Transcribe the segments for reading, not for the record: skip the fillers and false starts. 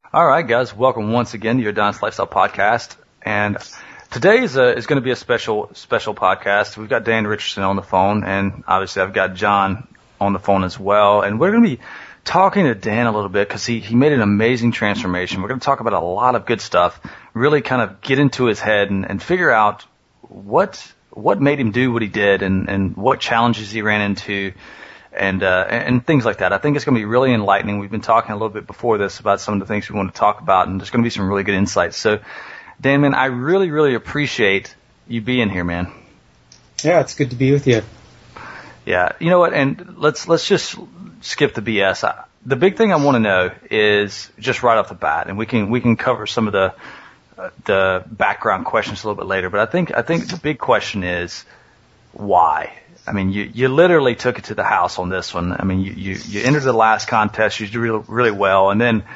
All right, guys, welcome once again to your Don's Lifestyle Podcast. And today is going to be a special podcast. We've got Dan Richardson on the phone, and obviously I've got John on the phone as well. And we're going to be talking to Dan a little bit because he made an amazing transformation. We're going to talk about a lot of good stuff, really kind of get into his head and figure out what made him do what he did and what challenges he ran into. And things like that. I think it's going to be really enlightening. We've been talking a little bit before this about some of the things we want to talk about, and there's going to be some really good insights. So, Dan, man, I really, really appreciate you being here, man. Yeah, it's good to be with you. Yeah, you know what? And let's just skip the BS. The big thing I want to know is just right off the bat, and we can cover some of the background questions a little bit later. But I think the big question is why. I mean, you literally took it to the house on this one. I mean, you entered the last contest, you did really well, and then,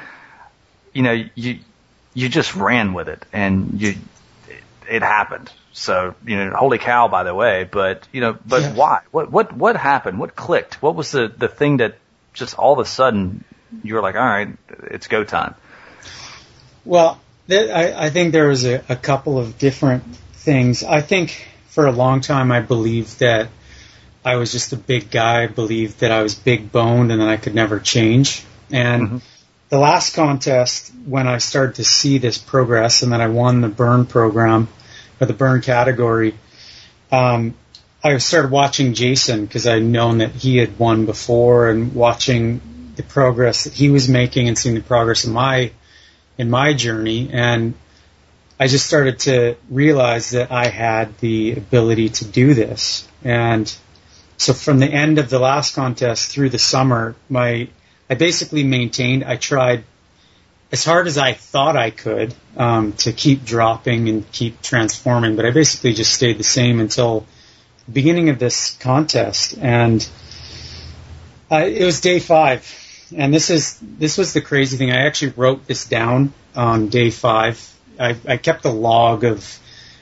you just ran with it, and it happened. So, holy cow, by the way, but yeah. Why? What happened? What clicked? What was the thing that just all of a sudden you were like, all right, it's go time? Well, I think there was a couple of different things. I think for a long time I believed that I was just a big guy. I believed that I was big boned and that I could never change. And the last contest, when I started to see this progress and then I won the burn program or the burn category, I started watching Jason because I'd known that he had won before and watching the progress that he was making and seeing the progress in my journey. And I just started to realize that I had the ability to do this. And so from the end of the last contest through the summer, I basically maintained, I tried as hard as I thought I could to keep dropping and keep transforming, but I basically just stayed the same until the beginning of this contest. And it was day 5. And this was the crazy thing. I actually wrote this down on day 5. I kept a log of,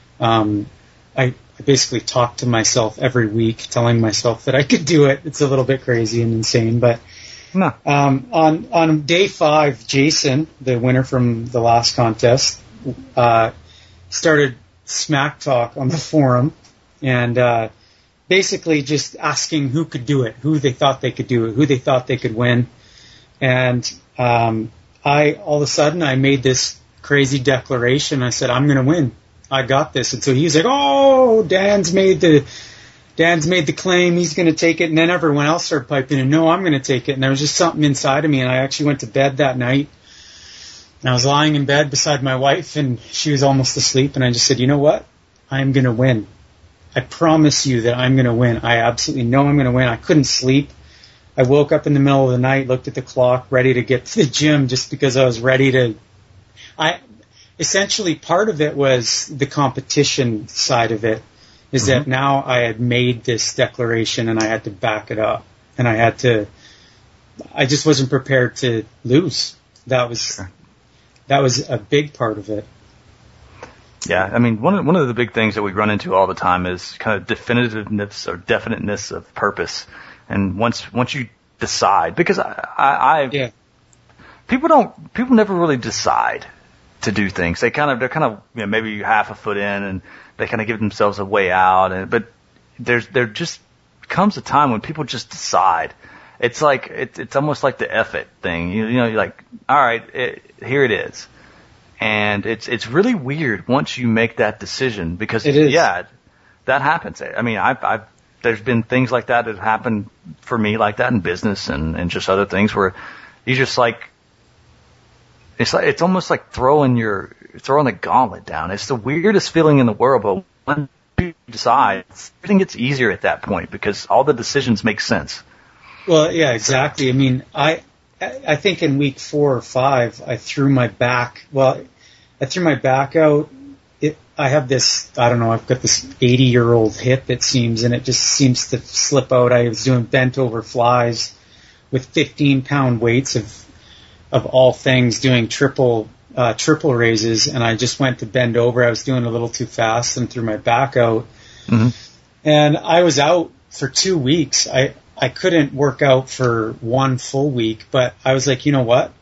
I basically talked to myself every week, telling myself that I could do it. It's a little bit crazy and insane, but no. On day 5, Jason, the winner from the last contest, started smack talk on the forum and basically just asking who could do it, who they thought they could do it, who they thought they could win. And all of a sudden I made this crazy declaration. I said, I'm going to win. I got this. And so he was like, oh, Dan's made the claim. He's going to take it. And then everyone else started piping in, no, I'm going to take it. And there was just something inside of me. And I actually went to bed that night. And I was lying in bed beside my wife, and she was almost asleep. And I just said, you know what? I'm going to win. I promise you that I'm going to win. I absolutely know I'm going to win. I couldn't sleep. I woke up in the middle of the night, looked at the clock, ready to get to the gym just because I was ready to. Essentially, part of it was the competition side of it, is that now I had made this declaration and I had to back it up. And I just wasn't prepared to lose. That was a big part of it. Yeah, I mean, one of the big things that we run into all the time is kind of definitiveness or definiteness of purpose. And once you decide, because people never really decide to do things. They're kind of maybe half a foot in and they kind of give themselves a way out. But there just comes a time when people just decide. It's like it's almost like the F it thing. You're like, all right, here it is. And it's really weird once you make that decision because that happens. I mean, there's been things like that have happened for me like that in business and just other things where you just like. It's almost like throwing the gauntlet down. It's the weirdest feeling in the world, but when you decide, everything gets easier at that point because all the decisions make sense. Well, yeah, exactly. I mean, I think in week 4 or 5, I threw my back. Well, I threw my back out. I have this, I don't know, I've got this 80-year-old hip, it seems, and it just seems to slip out. I was doing bent over flies with 15-pound weights of all things, doing triple raises, and I just went to bend over. I was doing a little too fast and threw my back out. And I was out for 2 weeks. I couldn't work out for 1 full week, but I was like, you know what?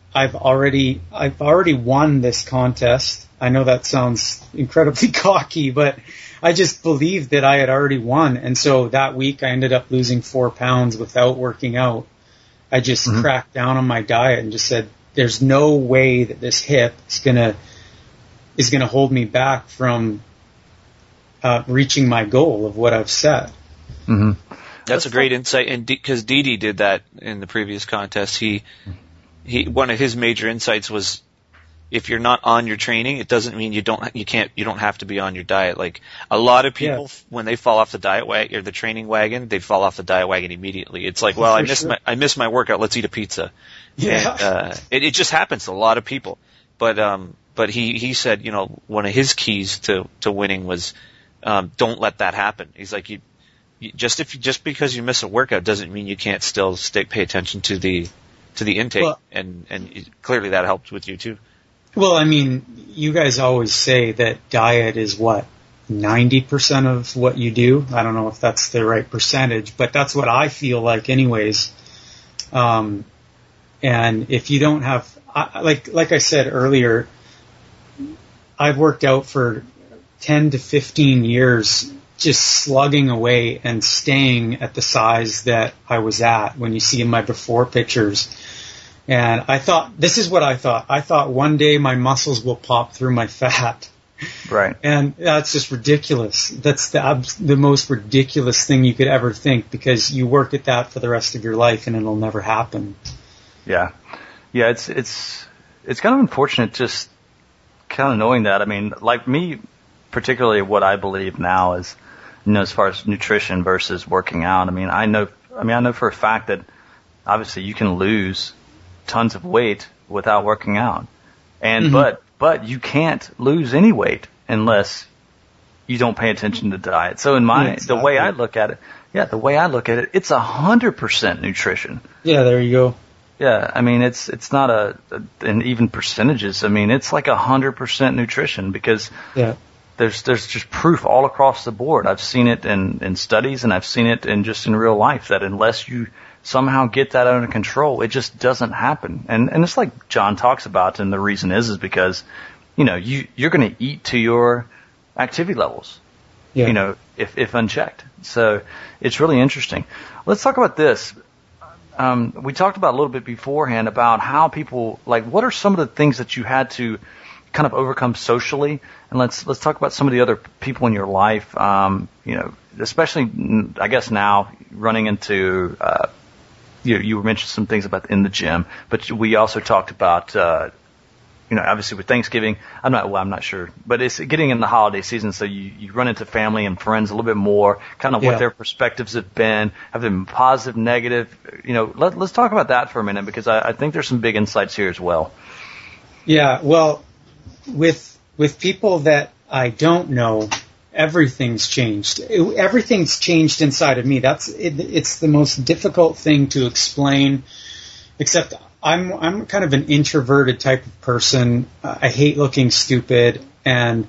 I've already won this contest. I know that sounds incredibly cocky, but I just believed that I had already won. And so that week I ended up losing 4 pounds without working out. I just cracked down on my diet and just said, there's no way that this hip is gonna hold me back from reaching my goal of what I've set. Mm-hmm. That's a great insight, and because Didi did that in the previous contest, he one of his major insights was, if you're not on your training, it doesn't mean you don't have to be on your diet. Like a lot of people, when they fall off the diet wagon or the training wagon, they fall off the diet wagon immediately. It's like, well, I missed my workout. Let's eat a pizza. Yeah. And, it just happens to a lot of people. But he said, you know, one of his keys to winning was, don't let that happen. He's like, just because you miss a workout doesn't mean you can't still pay attention to the intake, and clearly that helped with you too. Well, I mean, you guys always say that diet is 90% of what you do. I don't know if that's the right percentage, but that's what I feel like anyways. And if you don't have, like I said earlier, I've worked out for 10 to 15 years, just slugging away and staying at the size that I was at when you see in my before pictures. And this is what I thought. I thought one day my muscles will pop through my fat. Right. And that's just ridiculous. That's the most ridiculous thing you could ever think, because you work at that for the rest of your life and it'll never happen. Yeah. Yeah, it's kind of unfortunate just kind of knowing that. I mean, like me, particularly what I believe now is, you know, as far as nutrition versus working out. I know for a fact that obviously you can lose tons of weight without working out. And, but you can't lose any weight unless you don't pay attention to diet. So the way I look at it, it's 100% nutrition. Yeah, there you go. Yeah, I mean, it's not and even percentages. I mean, it's like 100% nutrition, because there's just proof all across the board. I've seen it in studies, and I've seen it in real life, that unless you somehow get that under control, it just doesn't happen. And it's like John talks about, and the reason is because, you know, you're going to eat to your activity levels, you know, if unchecked. So it's really interesting. Let's talk about this. We talked about a little bit beforehand about how people, like, what are some of the things that you had to kind of overcome socially? And let's talk about some of the other people in your life, you know, especially, I guess now running into, you mentioned some things about in the gym, but we also talked about, you know, obviously with Thanksgiving, I'm not sure, but it's getting in the holiday season. So you run into family and friends a little bit more, kind of what their perspectives have been positive, negative, you know, let's talk about that for a minute, because I think there's some big insights here as well. Yeah. Well, with people that I don't know, everything's changed. Everything's changed inside of me. It's the most difficult thing to explain, except I'm kind of an introverted type of person. I hate looking stupid, and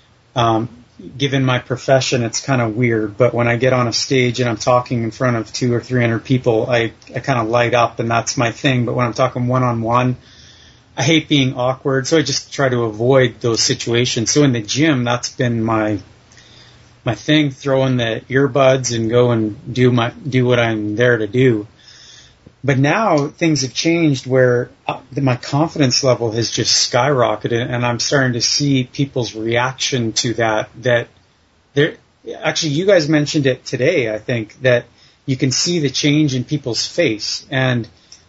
given my profession, it's kind of weird. But when I get on a stage and I'm talking in front of 200 or 300 people, I kind of light up, and that's my thing. But when I'm talking one-on-one, I hate being awkward, so I just try to avoid those situations. So in the gym, that's been my thing, throw in the earbuds and go and do what I'm there to do. But now things have changed where my confidence level has just skyrocketed, and I'm starting to see people's reaction to that actually, you guys mentioned it today, I think, that you can see the change in people's face. And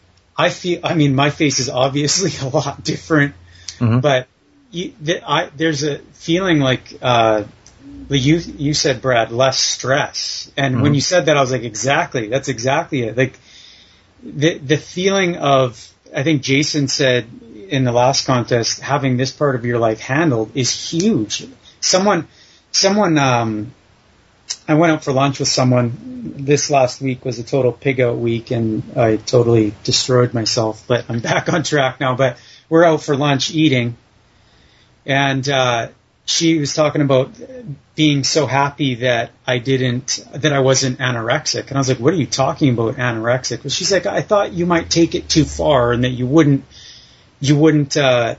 my face is obviously a lot different, but there's a feeling like, you said, Brad, less stress. And when you said that, I was like, that's exactly it. Like the feeling of, I think Jason said in the last contest, having this part of your life handled is huge. Someone, I went out for lunch with someone. This last week was a total pig out week, and I totally destroyed myself, but I'm back on track now. But we're out for lunch eating, and she was talking about being so happy that I wasn't anorexic. And I was like, what are you talking about, anorexic? Well, she's like, I thought you might take it too far and that you wouldn't you wouldn't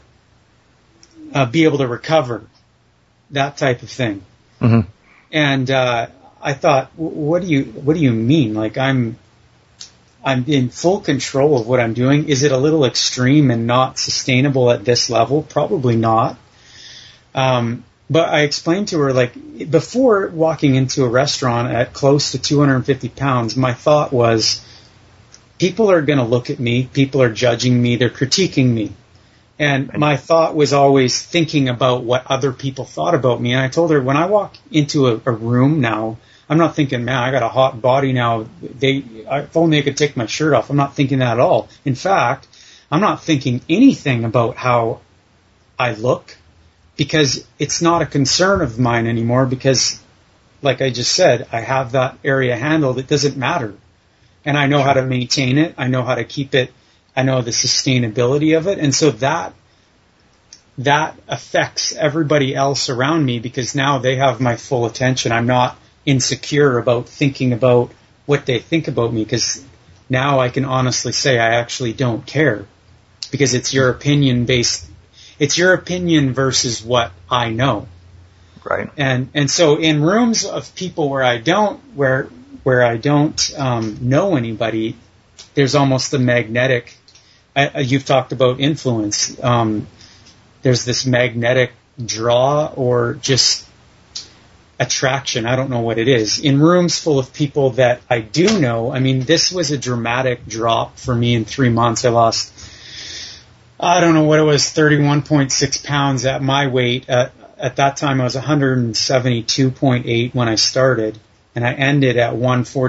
be able to recover, that type of thing. Mm-hmm. And I thought, what do you mean? Like I'm in full control of what I'm doing. Is it a little extreme and not sustainable at this level? Probably not. But I explained to her, like, before walking into a restaurant at close to 250 pounds, my thought was, people are going to look at me, people are judging me, they're critiquing me. And my thought was always thinking about what other people thought about me. And I told her, when I walk into a room now, I'm not thinking, man, I got a hot body now. If only I could take my shirt off. I'm not thinking that at all. In fact, I'm not thinking anything about how I look, because it's not a concern of mine anymore, because, like I just said, I have that area handled. It doesn't matter. And I know how to maintain it. I know how to keep it. I know the sustainability of it. And so that affects everybody else around me, because now they have my full attention. I'm not insecure about thinking about what they think about me, because now I can honestly say I actually don't care, because it's your opinion based. It's your opinion versus what I know. Right. And so in rooms of people where I don't know anybody, there's almost the magnetic. You've talked about influence. There's this magnetic draw or just attraction. I don't know what it is. In rooms full of people that I do know, I mean, this was a dramatic drop for me in 3 months. I lost, I don't know what it was, 31.6 pounds at my weight. At that time, I was 172.8 when I started, and I ended at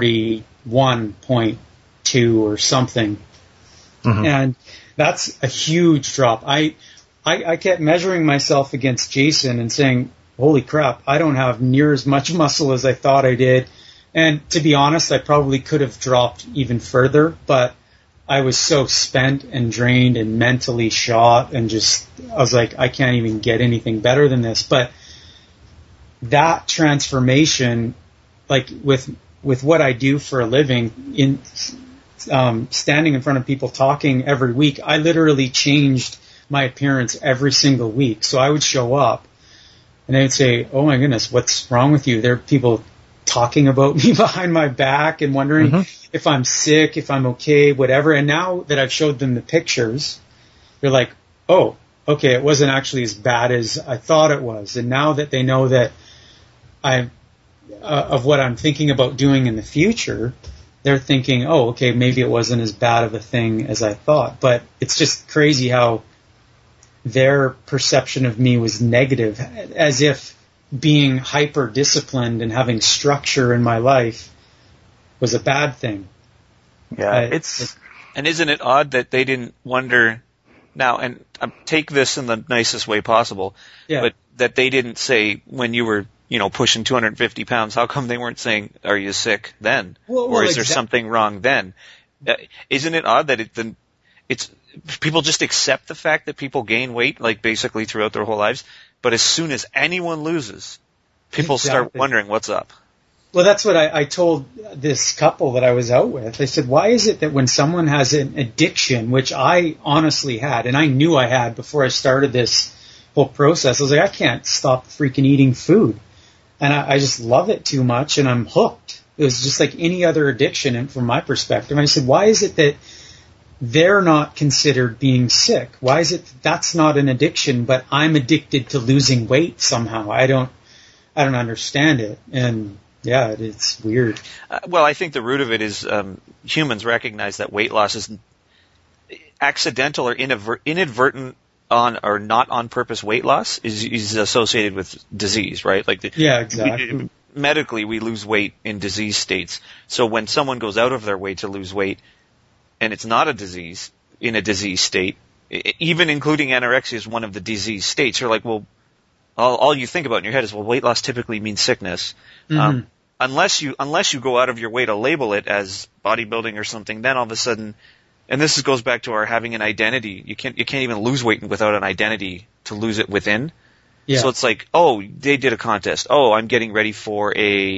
141.2 or something. Mm-hmm. And that's a huge drop. I kept measuring myself against Jason and saying, holy crap, I don't have near as much muscle as I thought I did. And to be honest, I probably could have dropped even further, but I was so spent and drained and mentally shot, and I was like, I can't even get anything better than this. But that transformation, like with what I do for a living, in standing in front of people talking every week, I literally changed my appearance every single week. So I would show up and they would say, oh my goodness, what's wrong with you? There are people talking about me behind my back and wondering if I'm sick, if I'm okay, whatever. And now that I've showed them the pictures, they're like, oh, okay, it wasn't actually as bad as I thought it was. And now that they know that of what I'm thinking about doing in the future, they're thinking, oh, okay, maybe it wasn't as bad of a thing as I thought. But it's just crazy how their perception of me was negative, as if being hyper-disciplined and having structure in my life was a bad thing. Yeah, and isn't it odd that they didn't wonder now, and take this in the nicest way possible, but that they didn't say when you were, pushing 250 pounds, how come they weren't saying, are you sick then? Or is there something wrong then? Isn't it odd that it's people just accept the fact that people gain weight, like basically throughout their whole lives, but as soon as anyone loses, people start wondering what's up. Well, that's what I told this couple that I was out with. I said, why is it that when someone has an addiction, which I honestly had, and I knew I had before I started this whole process, I was like, I can't stop freaking eating food. And I just love it too much, and I'm hooked. It was just like any other addiction, and from my perspective. And I said, why is it that they're not considered being sick? Why is it that's not an addiction, but I'm addicted to losing weight somehow? I don't understand it. And yeah, it's weird. Well, I think the root of it is humans recognize that weight loss is accidental or inadvertent on or not on purpose. Weight loss is associated with disease, right? Yeah, exactly. Medically, we lose weight in disease states. So when someone goes out of their way to lose weight, and it's not a disease, in a disease state, even including anorexia is one of the disease states, you're like, well, all you think about in your head is, well, weight loss typically means sickness. Mm-hmm. Unless you go out of your way to label it as bodybuilding or something, then all of a sudden, and this goes back to our having an identity. You can't even lose weight without an identity to lose it within. Yeah. So it's like, oh, they did a contest. Oh, I'm getting ready for a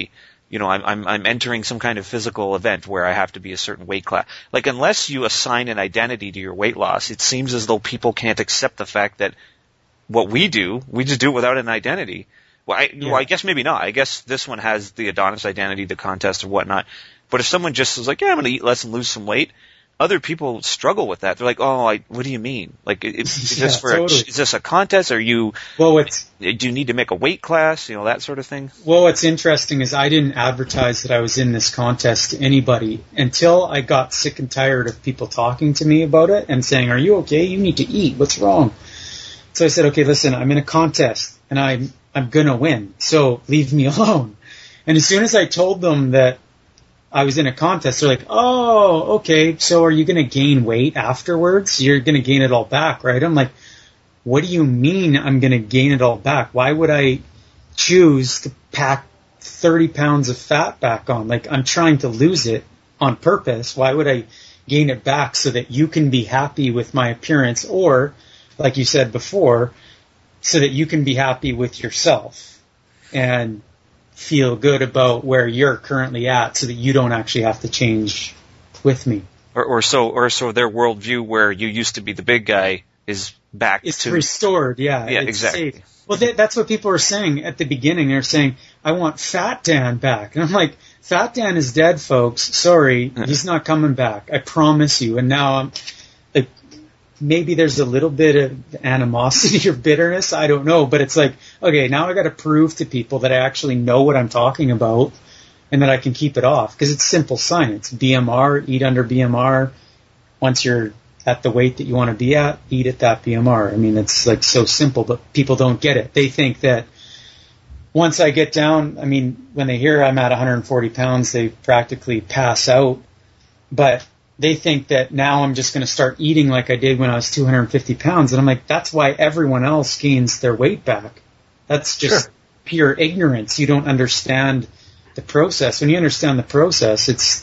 I'm entering some kind of physical event where I have to be a certain weight class. Like, unless you assign an identity to your weight loss, it seems as though people can't accept the fact that what we just do it without an identity. Well, I guess maybe not. I guess this one has the Adonis identity, the contest or whatnot. But if someone just is like, yeah, I'm going to eat less and lose some weight, other people struggle with that. They're like, what do you mean? Like, is this a contest? Do you need to make a weight class? That sort of thing. Well, what's interesting is I didn't advertise that I was in this contest to anybody until I got sick and tired of people talking to me about it and saying, are you okay? You need to eat. What's wrong? So I said, okay, listen, I'm in a contest and I'm going to win. So leave me alone. And as soon as I told them that I was in a contest, they're like, oh, okay, so are you going to gain weight afterwards? You're going to gain it all back, right? I'm like, what do you mean I'm going to gain it all back? Why would I choose to pack 30 pounds of fat back on? Like, I'm trying to lose it on purpose. Why would I gain it back so that you can be happy with my appearance? Or, like you said before, so that you can be happy with yourself and feel good about where you're currently at so that you don't actually have to change with me. Or so their worldview where you used to be the big guy is back it's restored, yeah. Yeah, it's exactly. Safe. Well, that's what people were saying at the beginning. They're saying, I want Fat Dan back. And I'm like, Fat Dan is dead, folks. Sorry, he's not coming back. I promise you. And now I'm like, maybe there's a little bit of animosity or bitterness. I don't know. But it's like, okay, now I got to prove to people that I actually know what I'm talking about and that I can keep it off. Because it's simple science. BMR, eat under BMR. Once you're at the weight that you want to be at, eat at that BMR. I mean, it's like so simple, but people don't get it. They think that once I get down, I mean, when they hear I'm at 140 pounds, they practically pass out. But they think that now I'm just going to start eating like I did when I was 250 pounds. And I'm like, that's why everyone else gains their weight back. That's just pure ignorance. You don't understand the process. When you understand the process, it's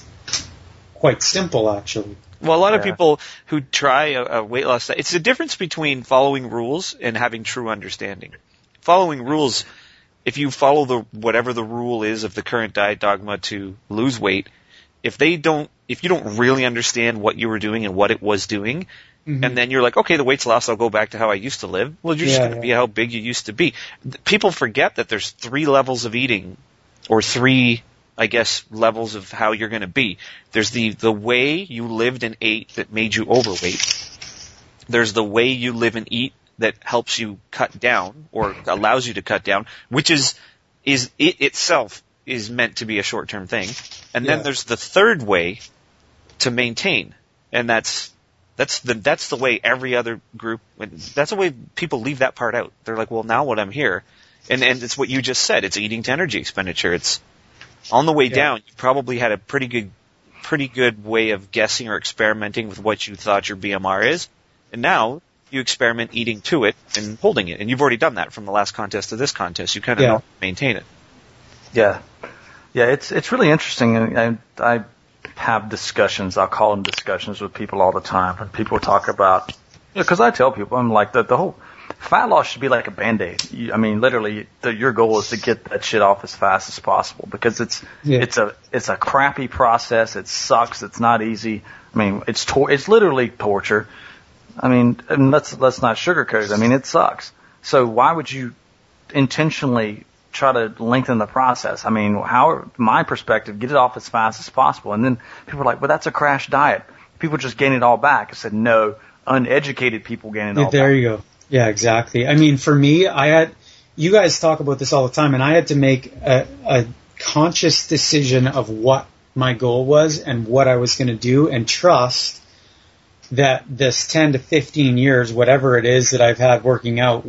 quite simple, actually. Well, a lot of people who try a weight loss, it's the difference between following rules and having true understanding. Following rules, if you follow whatever the rule is of the current diet dogma to lose weight, if you don't really understand what you were doing and what it was doing, and then you're like, okay, the weight's lost, I'll go back to how I used to live. Well, you're just going to be how big you used to be. People forget that there's 3 levels of eating, or 3, I guess, levels of how you're going to be. There's the way you lived and ate that made you overweight. There's the way you live and eat that helps you cut down or allows you to cut down, which is it itself is meant to be a short-term thing. And then there's the third way to maintain, and that's the way every other group. That's the way people leave that part out. They're like, well, now what I'm here, and it's what you just said. It's eating to energy expenditure. It's on the way down. You probably had a pretty good way of guessing or experimenting with what you thought your BMR is, and now you experiment eating to it and holding it. And you've already done that from the last contest to this contest. You kind of know how to maintain it. Yeah. Yeah, it's really interesting. And I have discussions, I'll call them discussions, with people all the time. And people talk about, because I tell people, I'm like, the whole fat loss should be like a Band-Aid. I mean, literally, your goal is to get that shit off as fast as possible, because it's a crappy process. It sucks. It's not easy. I mean, it's literally torture. I mean, and let's not sugarcoat it. I mean, it sucks. So why would you intentionally try to lengthen the process? I mean, my perspective, get it off as fast as possible. And then people are like, well, that's a crash diet. People just gain it all back. I said, no, uneducated people gain it all back. There you go. Yeah, exactly. I mean, for me, you guys talk about this all the time, and I had to make a conscious decision of what my goal was and what I was going to do, and trust that this 10 to 15 years, whatever it is that I've had working out,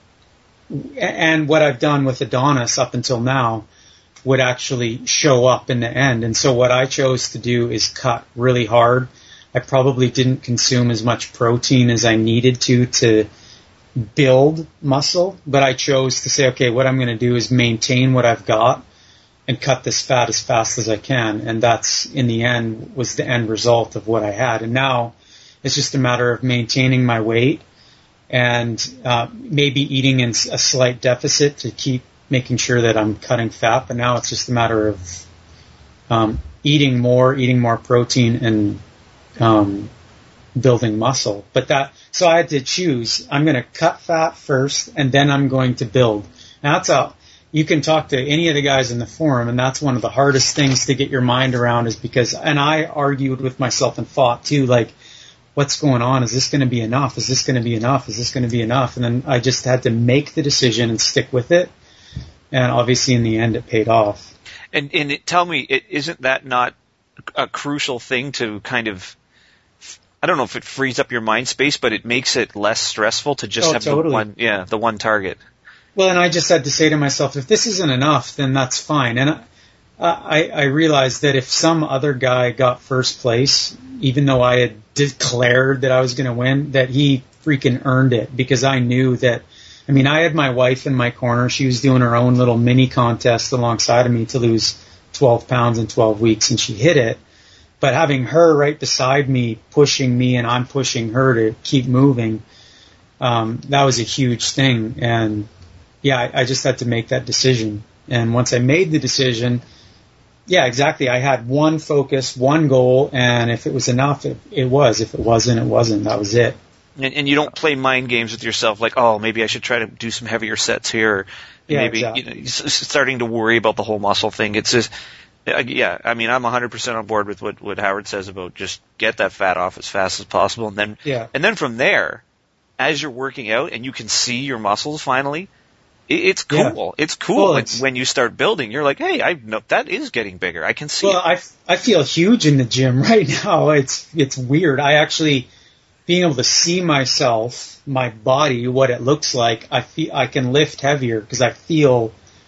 and what I've done with Adonis up until now, would actually show up in the end. And so what I chose to do is cut really hard. I probably didn't consume as much protein as I needed to build muscle, but I chose to say, okay, what I'm going to do is maintain what I've got and cut this fat as fast as I can. And that's, in the end, was the end result of what I had. And now it's just a matter of maintaining my weight and maybe eating in a slight deficit to keep making sure that I'm cutting fat. But now it's just a matter of eating more protein, and building muscle. So I had to choose. I'm going to cut fat first, and then I'm going to build. Now you can talk to any of the guys in the forum, and that's one of the hardest things to get your mind around, is because, and I argued with myself and fought too, like, what's going on? Is this going to be enough? Is this going to be enough? Is this going to be enough? And then I just had to make the decision and stick with it. And obviously in the end it paid off. And tell me, isn't that not a crucial thing to kind of, I don't know if it frees up your mind space, but it makes it less stressful to just have totally. the one target. Well, and I just had to say to myself, if this isn't enough, then that's fine. And I realized that if some other guy got first place, even though I had declared that I was going to win, that he freaking earned it, because I knew that, I mean, I had my wife in my corner. She was doing her own little mini contest alongside of me to lose 12 pounds in 12 weeks, and she hit it. But having her right beside me, pushing me, and I'm pushing her to keep moving, that was a huge thing. And yeah, I just had to make that decision. And once I made the decision, yeah, exactly. I had one focus, one goal, and if it was enough, it was. If it wasn't, it wasn't. That was it. And you don't play mind games with yourself, like, oh, maybe I should try to do some heavier sets here. Or maybe exactly. Starting to worry about the whole muscle thing. It's just, yeah. I mean, I'm 100% on board with what Howard says about just get that fat off as fast as possible, and then from there, as you're working out and you can see your muscles finally. It's cool. Yeah. It's cool when you start building. You're like, hey, I know that is getting bigger. I can see it. Well, I feel huge in the gym right now. It's weird. I actually, being able to see myself, my body, what it looks like, I can lift heavier because I feel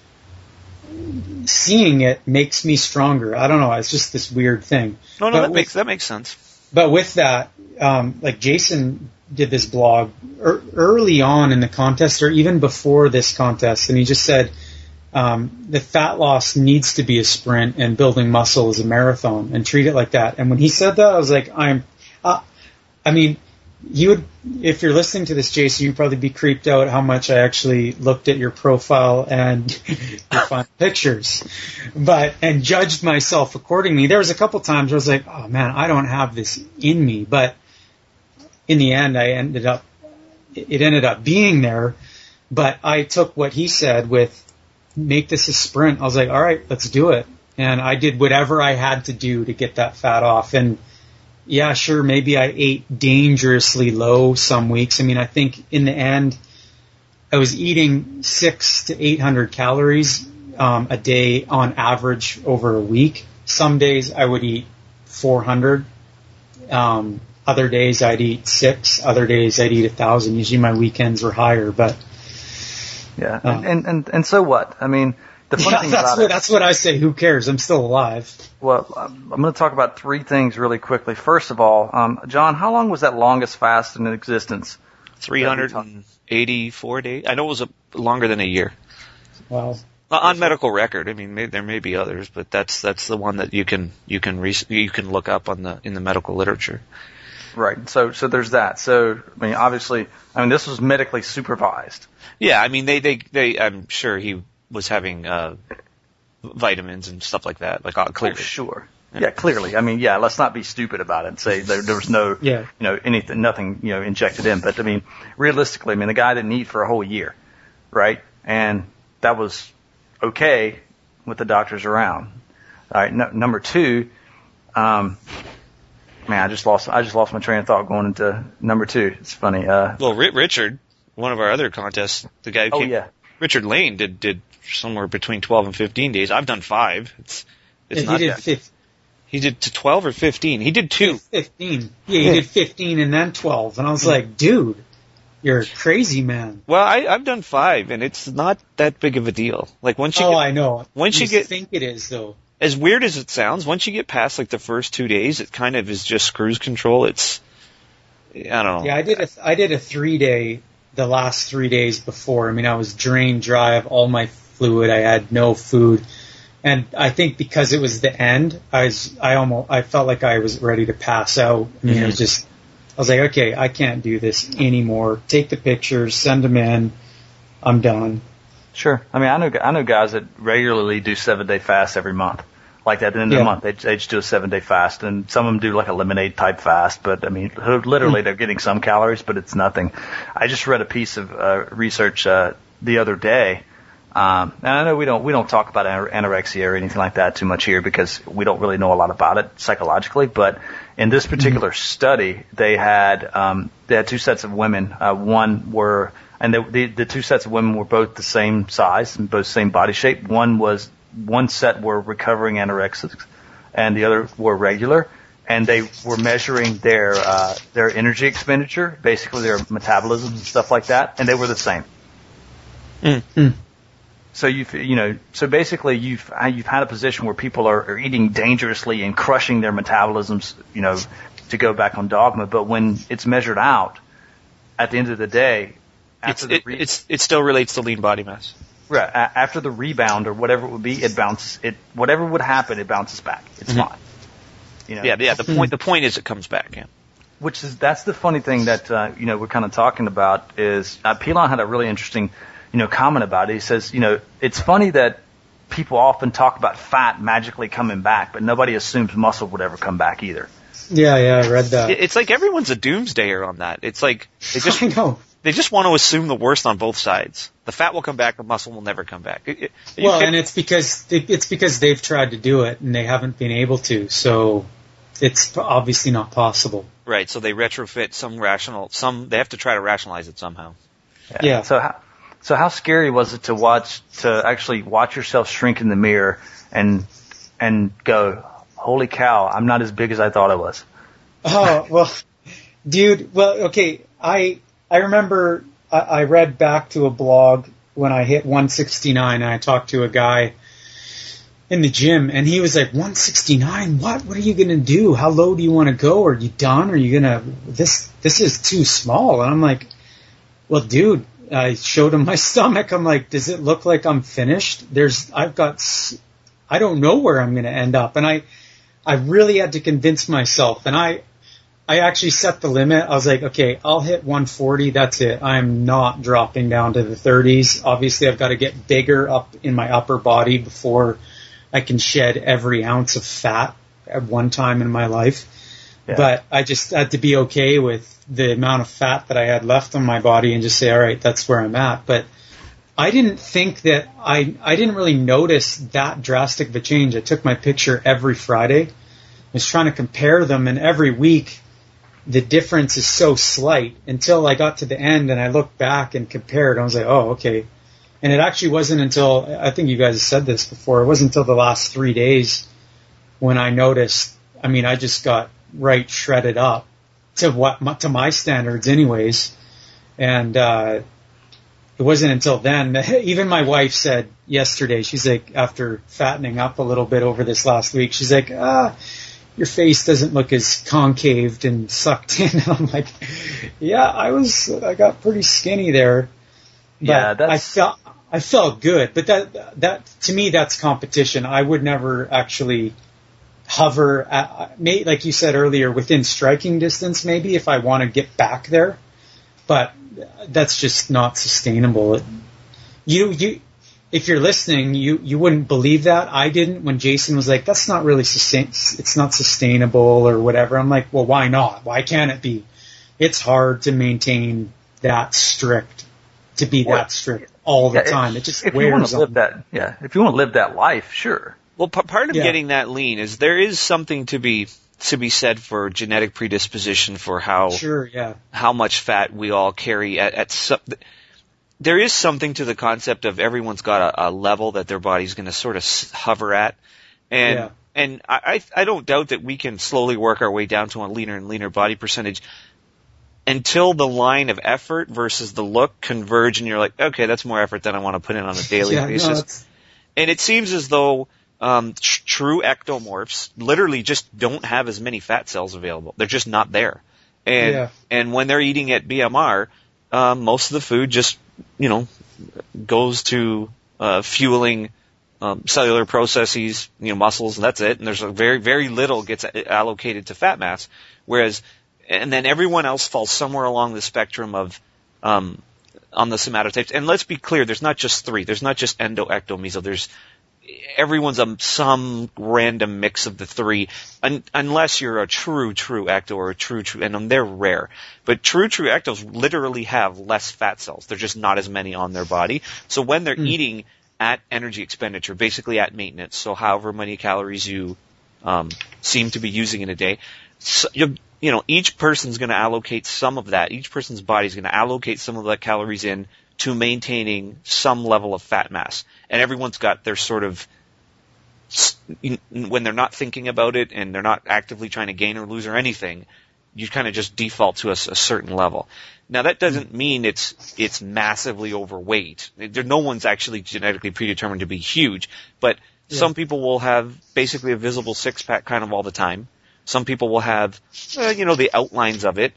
seeing it makes me stronger. I don't know. It's just this weird thing. No, that makes sense. But with that, like Jason did this blog early on in the contest, or even before this contest, and he just said that fat loss needs to be a sprint and building muscle is a marathon, and treat it like that. And when he said that, I was like, I mean, you would, if you're listening to this, Jason, you'd probably be creeped out how much I actually looked at your profile and your fun pictures, and judged myself accordingly. There was a couple times where I was like, oh man, I don't have this in me, but in the end, it ended up being there, but I took what he said with make this a sprint. I was like, all right, let's do it. And I did whatever I had to do to get that fat off. And yeah, sure, maybe I ate dangerously low some weeks. I mean, I think in the end, I was eating 600 to 800 calories a day on average over a week. Some days I would eat 400. Other days I'd eat 6. Other days I'd eat 1,000. Usually my weekends were higher, but yeah. And so what? I mean, the funny thing that's what I say. Who cares? I'm still alive. Well, I'm going to talk about 3 things really quickly. First of all, John, how long was that longest fast in existence? 384 days. I know it was longer than a year. Wow. On medical record. I mean, there may be others, but that's the one that you can look up in the medical literature. Right. So there's that. So, I mean, obviously, this was medically supervised. Yeah. I mean, they I'm sure he was having, vitamins and stuff like that, like clearly. Oh, sure. Yeah, clearly. I mean, yeah, let's not be stupid about it and say there was no, nothing, injected in. But I mean, realistically, the guy didn't eat for a whole year, right? And that was okay with the doctors around. All right. Number 2, man, I just lost my train of thought going into number 2. It's funny. Well, Richard, one of our other contests, the guy who Richard Lane did somewhere between 12 and 15 days. I've done 5. It's not that. He did to 12 or 15. He did 2. 15. Yeah, he did 15 and then 12. And I was like, dude, you're a crazy man. Well, I've done 5, and it's not that big of a deal. Like once you I know. Once you think it is though. As weird as it sounds, once you get past like the first 2 days, it kind of is just cruise control. It's, I don't know. Yeah, I did a 3-day, the last 3 days before. I was drained dry of all my fluid. I had no food. And I think because it was the end, I felt like I was ready to pass out. It was just, I was like, okay, I can't do this anymore. Take the pictures, send them in. I'm done. Sure. I know guys that regularly do 7-day fasts every month. like that. At the end of the month, they just do a 7-day fast, and some of them do like a lemonade type fast. But I mean, literally, they're getting some calories, but it's nothing. I just read a piece of research the other day. And I know we don't talk about anorexia or anything like that too much here because we don't really know a lot about it psychologically. But in this particular study, they had two sets of women. The two sets of women were both the same size and both same body shape. One set were recovering anorexics, and the other were regular. And they were measuring their energy expenditure, basically their metabolism and stuff like that, and they were the same. Mm. So so basically you've had a position where people are eating dangerously and crushing their metabolisms, to go back on dogma. But when it's measured out, at the end of the day, it still relates to lean body mass. Right. After the rebound or whatever it would be, it bounces. Whatever would happen, it bounces back. It's fine. Yeah. The point is it comes back. Yeah. That's the funny thing that we're kind of talking about is Pilon had a really interesting comment about it. He says, it's funny that people often talk about fat magically coming back, but nobody assumes muscle would ever come back either. Yeah, I read that. It's like everyone's a doomsdayer on that. It's like I know. They just want to assume the worst on both sides. The fat will come back, the muscle will never come back. And it's because they've tried to do it and they haven't been able to. So it's obviously not possible. Right. So they retrofit they have to try to rationalize it somehow. Yeah. So how scary was it to actually watch yourself shrink in the mirror and go, holy cow, I'm not as big as I thought I was. Oh, well, dude, okay. I remember I read back to a blog when I hit 169 and I talked to a guy in the gym and he was like, 169? What are you going to do? How low do you want to go? Are you done? Are you going to, this is too small. And I'm like, well, dude, I showed him my stomach. I'm like, does it look like I'm finished? I don't know where I'm going to end up. And I really had to convince myself. And I actually set the limit. I was like, okay, I'll hit 140. That's it. I'm not dropping down to the 30s. Obviously, I've got to get bigger up in my upper body before I can shed every ounce of fat at one time in my life. Yeah. But I just had to be okay with the amount of fat that I had left on my body and just say, all right, that's where I'm at. But I didn't think that I didn't really notice that drastic of a change. I took my picture every Friday. I was trying to compare them, and every week the difference is so slight until I got to the end and I looked back and compared. I was like, oh, okay. And it actually wasn't until, I think you guys have said this before, it wasn't until the last 3 days when I noticed, I just got right shredded up to my standards anyways. And it wasn't until then, even my wife said yesterday, she's like, after fattening up a little bit over this last week, she's like, your face doesn't look as concaved and sucked in. And I'm like, yeah, I got pretty skinny there. But yeah, I felt good. But that to me, that's competition. I would never actually hover like you said earlier, within striking distance, maybe if I want to get back there. But that's just not sustainable. If you're listening, you wouldn't believe that. I didn't when Jason was like, that's not really it's not sustainable or whatever. I'm like, well, why not? Why can't it be? It's hard to maintain that strict, to be that strict all the time. It just if you want to live that, if you want to live that life, sure. Well, part of getting that lean is there is something to be said for genetic predisposition for how much fat we all carry at some. There is something to the concept of everyone's got a level that their body's going to sort of hover at, and I don't doubt that we can slowly work our way down to a leaner and leaner body percentage until the line of effort versus the look converge, and you're like, okay, that's more effort than I want to put in on a daily basis. And it seems as though true ectomorphs literally just don't have as many fat cells available. They're just not there. And when they're eating at BMR, most of the food just, goes to fueling cellular processes, muscles, and that's it. And there's very, very little gets allocated to fat mass. And then everyone else falls somewhere along the spectrum of on the somatotypes. And let's be clear, there's not just three. There's not just endo, ecto, meso. everyone's some random mix of the three, unless you're a true ecto or a true, and they're rare. But true ectos literally have less fat cells. They're just not as many on their body. So when they're eating at energy expenditure, basically at maintenance, so however many calories you seem to be using in a day, so each person's going to allocate some of that. Each person's body is going to allocate some of that calories in to maintaining some level of fat mass. And everyone's got their sort of, when they're not thinking about it and they're not actively trying to gain or lose or anything, you kind of just default to a certain level. Now that doesn't mean it's massively overweight. No one's actually genetically predetermined to be huge, but some people will have basically a visible six-pack kind of all the time. Some people will have, the outlines of it,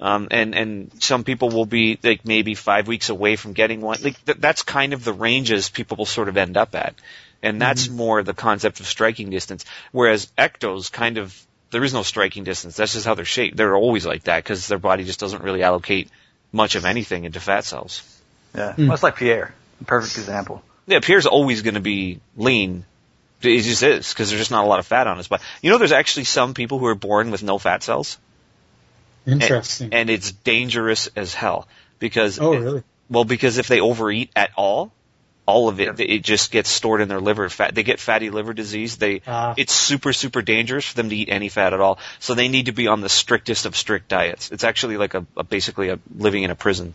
and some people will be like maybe 5 weeks away from getting one. Like that's kind of the ranges people will sort of end up at, and that's more the concept of striking distance. Whereas ectos kind of, there is no striking distance. That's just how they're shaped. They're always like that because their body just doesn't really allocate much of anything into fat cells. Yeah, well, it's like Pierre, a perfect example. Yeah, Pierre's always going to be lean. It just is, because there's just not a lot of fat on his body. There's actually some people who are born with no fat cells. Interesting. And it's dangerous as hell. Because really? Well, because if they overeat at all of it, it just gets stored in their liver. They get fatty liver disease. It's super, super dangerous for them to eat any fat at all. So they need to be on the strictest of strict diets. It's actually like basically living in a prison.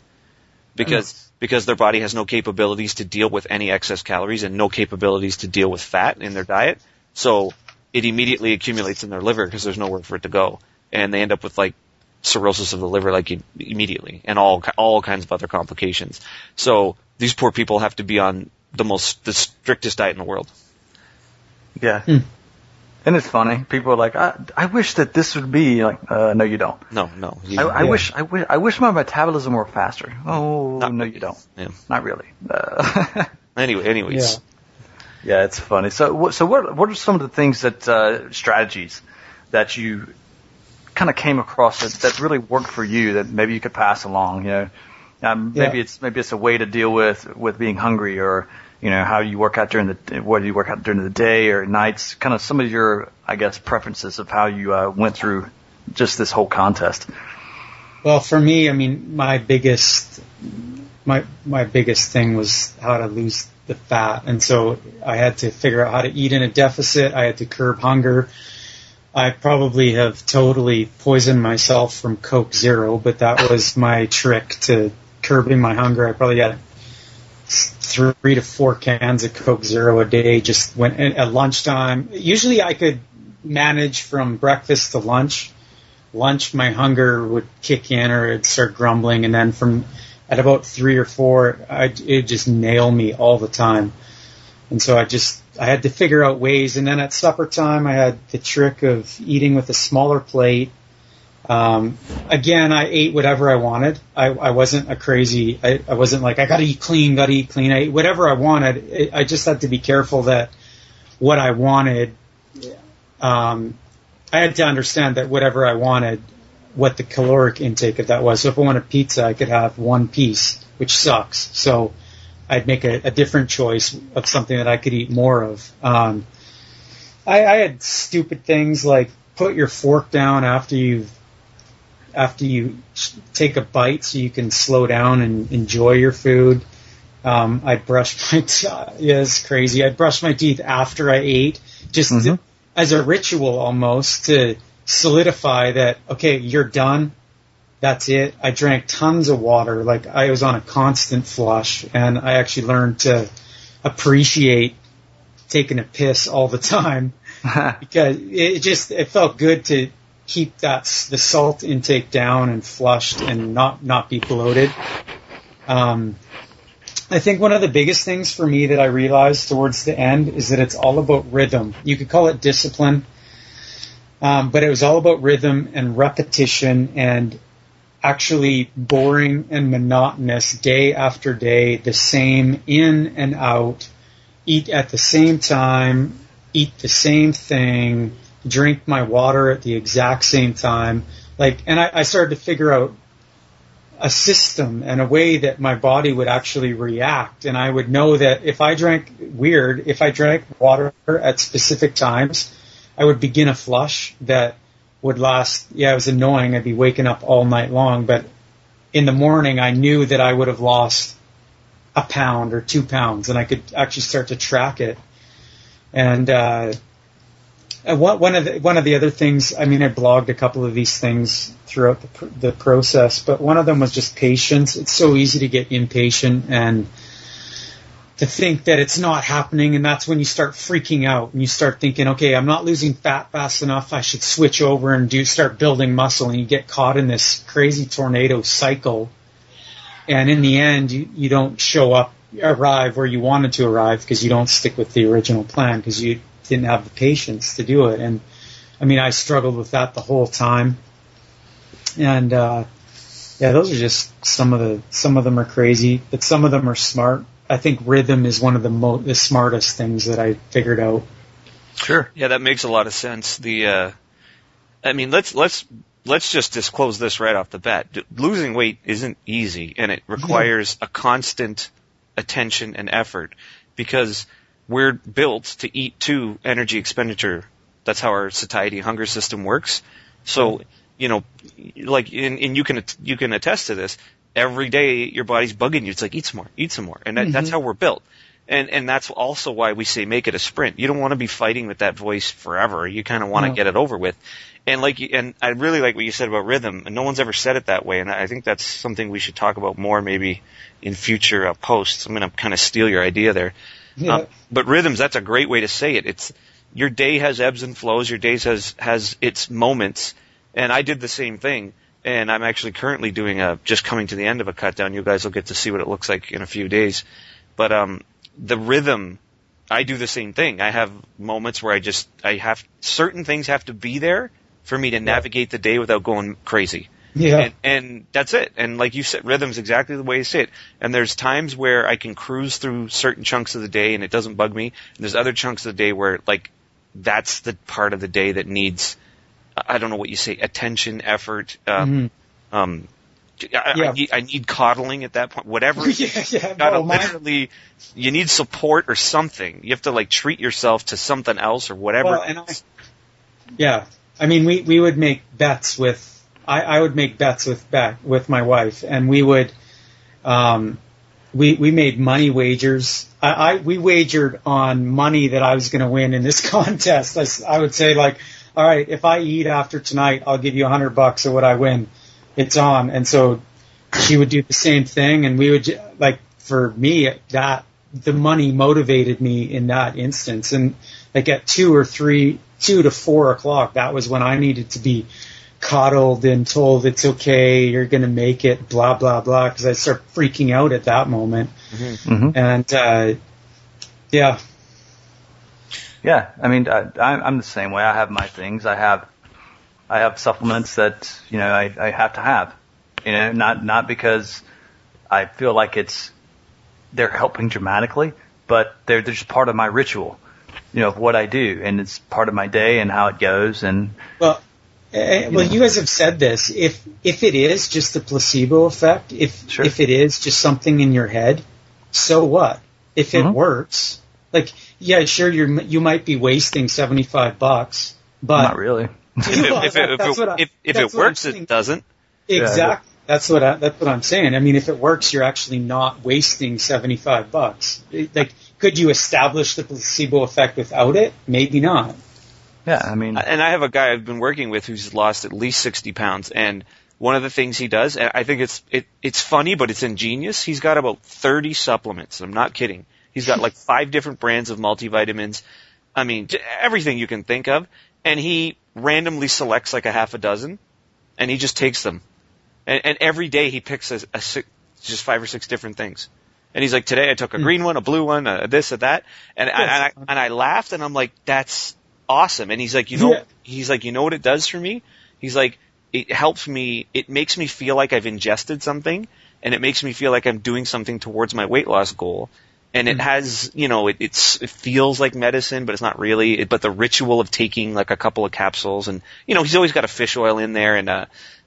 Because their body has no capabilities to deal with any excess calories and no capabilities to deal with fat in their diet. So it immediately accumulates in their liver because there's nowhere for it to go. And they end up with like cirrhosis of the liver like immediately and all kinds of other complications. So these poor people have to be on the strictest diet in the world. Yeah. And it's funny. People are like, I wish that this would be like, no, you don't. No. I wish my metabolism were faster. Oh, no, you don't. Yeah. Not really. Anyways. Yeah, it's funny. So what are some of the things that, strategies that you kind of came across that really worked for you that maybe you could pass along, maybe it's a way to deal with being hungry, or, how you work out whether you work out during the day or nights, kind of some of your, I guess, preferences of how you went through just this whole contest. Well, for me, I mean, my biggest thing was how to lose the fat. And so I had to figure out how to eat in a deficit. I had to curb hunger. I probably have totally poisoned myself from Coke Zero, but that was my trick to curbing my hunger. I probably had 3 to 4 cans of Coke Zero a day, just went at lunchtime. Usually I could manage from breakfast to lunch. Lunch, my hunger would kick in or it'd start grumbling, and then at about 3 or 4, it'd just nail me all the time. And so I had to figure out ways. And then at supper time, I had the trick of eating with a smaller plate. Again, I ate whatever I wanted. I wasn't I wasn't like, I gotta eat clean. I ate whatever I wanted. I just had to be careful that what I wanted, I had to understand that whatever I wanted, what the caloric intake of that was. So if I wanted pizza, I could have 1 piece, which sucks. So I'd make a different choice of something that I could eat more of. I had stupid things like put your fork down after you take a bite so you can slow down and enjoy your food. I'd brush my it's crazy. I'd brush my teeth after I ate, just as a ritual almost, to solidify that, okay, you're done. That's it. I drank tons of water. Like, I was on a constant flush, and I actually learned to appreciate taking a piss all the time because it felt good to keep the salt intake down and flushed and not be bloated. I think one of the biggest things for me that I realized towards the end is that it's all about rhythm. You could call it discipline, but it was all about rhythm and repetition and actually boring and monotonous day after day, the same in and out, eat at the same time, eat the same thing, drink my water at the exact same time. And I started to figure out a system and a way that my body would actually react. And I would know that if I drank water at specific times, I would begin a flush that would last. Yeah, it was annoying. I'd be waking up all night long, but in the morning I knew that I would have lost a pound or 2 pounds, and I could actually start to track it. And one of the other things, I mean, I blogged a couple of these things throughout the process, but one of them was just patience. It's so easy to get impatient and to think that it's not happening, and that's when you start freaking out and you start thinking, okay, I'm not losing fat fast enough, I should switch over and start building muscle, and you get caught in this crazy tornado cycle, and in the end you don't arrive where you wanted to arrive because you don't stick with the original plan because you didn't have the patience to do it. And I mean, I struggled with that the whole time, and those are just some of them are crazy, but some of them are smart. I think rhythm is one of the smartest things that I figured out. Sure. Yeah, that makes a lot of sense. I mean, let's just disclose this right off the bat. Losing weight isn't easy, and it requires a constant attention and effort because we're built to eat to energy expenditure. That's how our satiety hunger system works. So, you know, like, and you can attest to this. Every day your body's bugging you. It's like, eat some more. And that's how we're built. And that's also why we say make it a sprint. You don't want to be fighting with that voice forever. You kind of want to get it over with. And I really like what you said about rhythm. And no one's ever said it that way. And I think that's something we should talk about more maybe in future posts. I'm going to kind of steal your idea there. Yeah. But rhythms, that's a great way to say it. It's your day has ebbs and flows. Your days has its moments. And I did the same thing. And I'm actually currently doing just coming to the end of a cut down. You guys will get to see what it looks like in a few days. But the rhythm, I do the same thing. I have moments where certain things have to be there for me to navigate the day without going crazy. Yeah. And that's it. And like you said, rhythm's exactly the way you say it. And there's times where I can cruise through certain chunks of the day and it doesn't bug me. And there's other chunks of the day where, like, that's the part of the day that needs, I don't know what you say, attention, effort. I need coddling at that point. Whatever. Literally, you need support or something. You have to like treat yourself to something else or whatever. Well, I mean, we would make bets with. I would make bets with my wife, and we would. We made money wagers. We wagered on money that I was going to win in this contest. I would say, like, all right, if I eat after tonight, I'll give you $100 of what I win. It's on. And so she would do the same thing, and we would, like, for me, that the money motivated me in that instance. And like at 2 to 4 o'clock, that was when I needed to be coddled and told it's okay, you're going to make it, blah, blah, blah, because I start freaking out at that moment. And, yeah. Yeah, I mean, I'm the same way. I have my things. I have supplements that, you know, I have to have. You know, not because I feel like they're helping dramatically, but they're just part of my ritual, you know, of what I do, and it's part of my day and how it goes. And you guys have said this. If it is just a placebo effect, if it is just something in your head, so what? If it works, like, yeah, sure, you might be wasting $75, but not really. If it works, it doesn't. Exactly. Yeah. That's what I'm saying. I mean, if it works, you're actually not wasting $75. Like, could you establish the placebo effect without it? Maybe not. Yeah, I mean, and I have a guy I've been working with who's lost at least 60 pounds, and one of the things he does, and I think it's funny, but it's ingenious. He's got about 30 supplements. I'm not kidding. He's got like 5 different brands of multivitamins. I mean, everything you can think of, and he randomly selects like a half a dozen, and he just takes them. And every day he picks just 5 or 6 different things. And he's like, today I took a green one, a blue one, this, a that. And I laughed, and I'm like, that's awesome. And he's like, you know what it does for me? He's like, it helps me, it makes me feel like I've ingested something, and it makes me feel like I'm doing something towards my weight loss goal. And it has, you know, it feels like medicine, but it's not really. But the ritual of taking like a couple of capsules, and, you know, he's always got a fish oil in there, and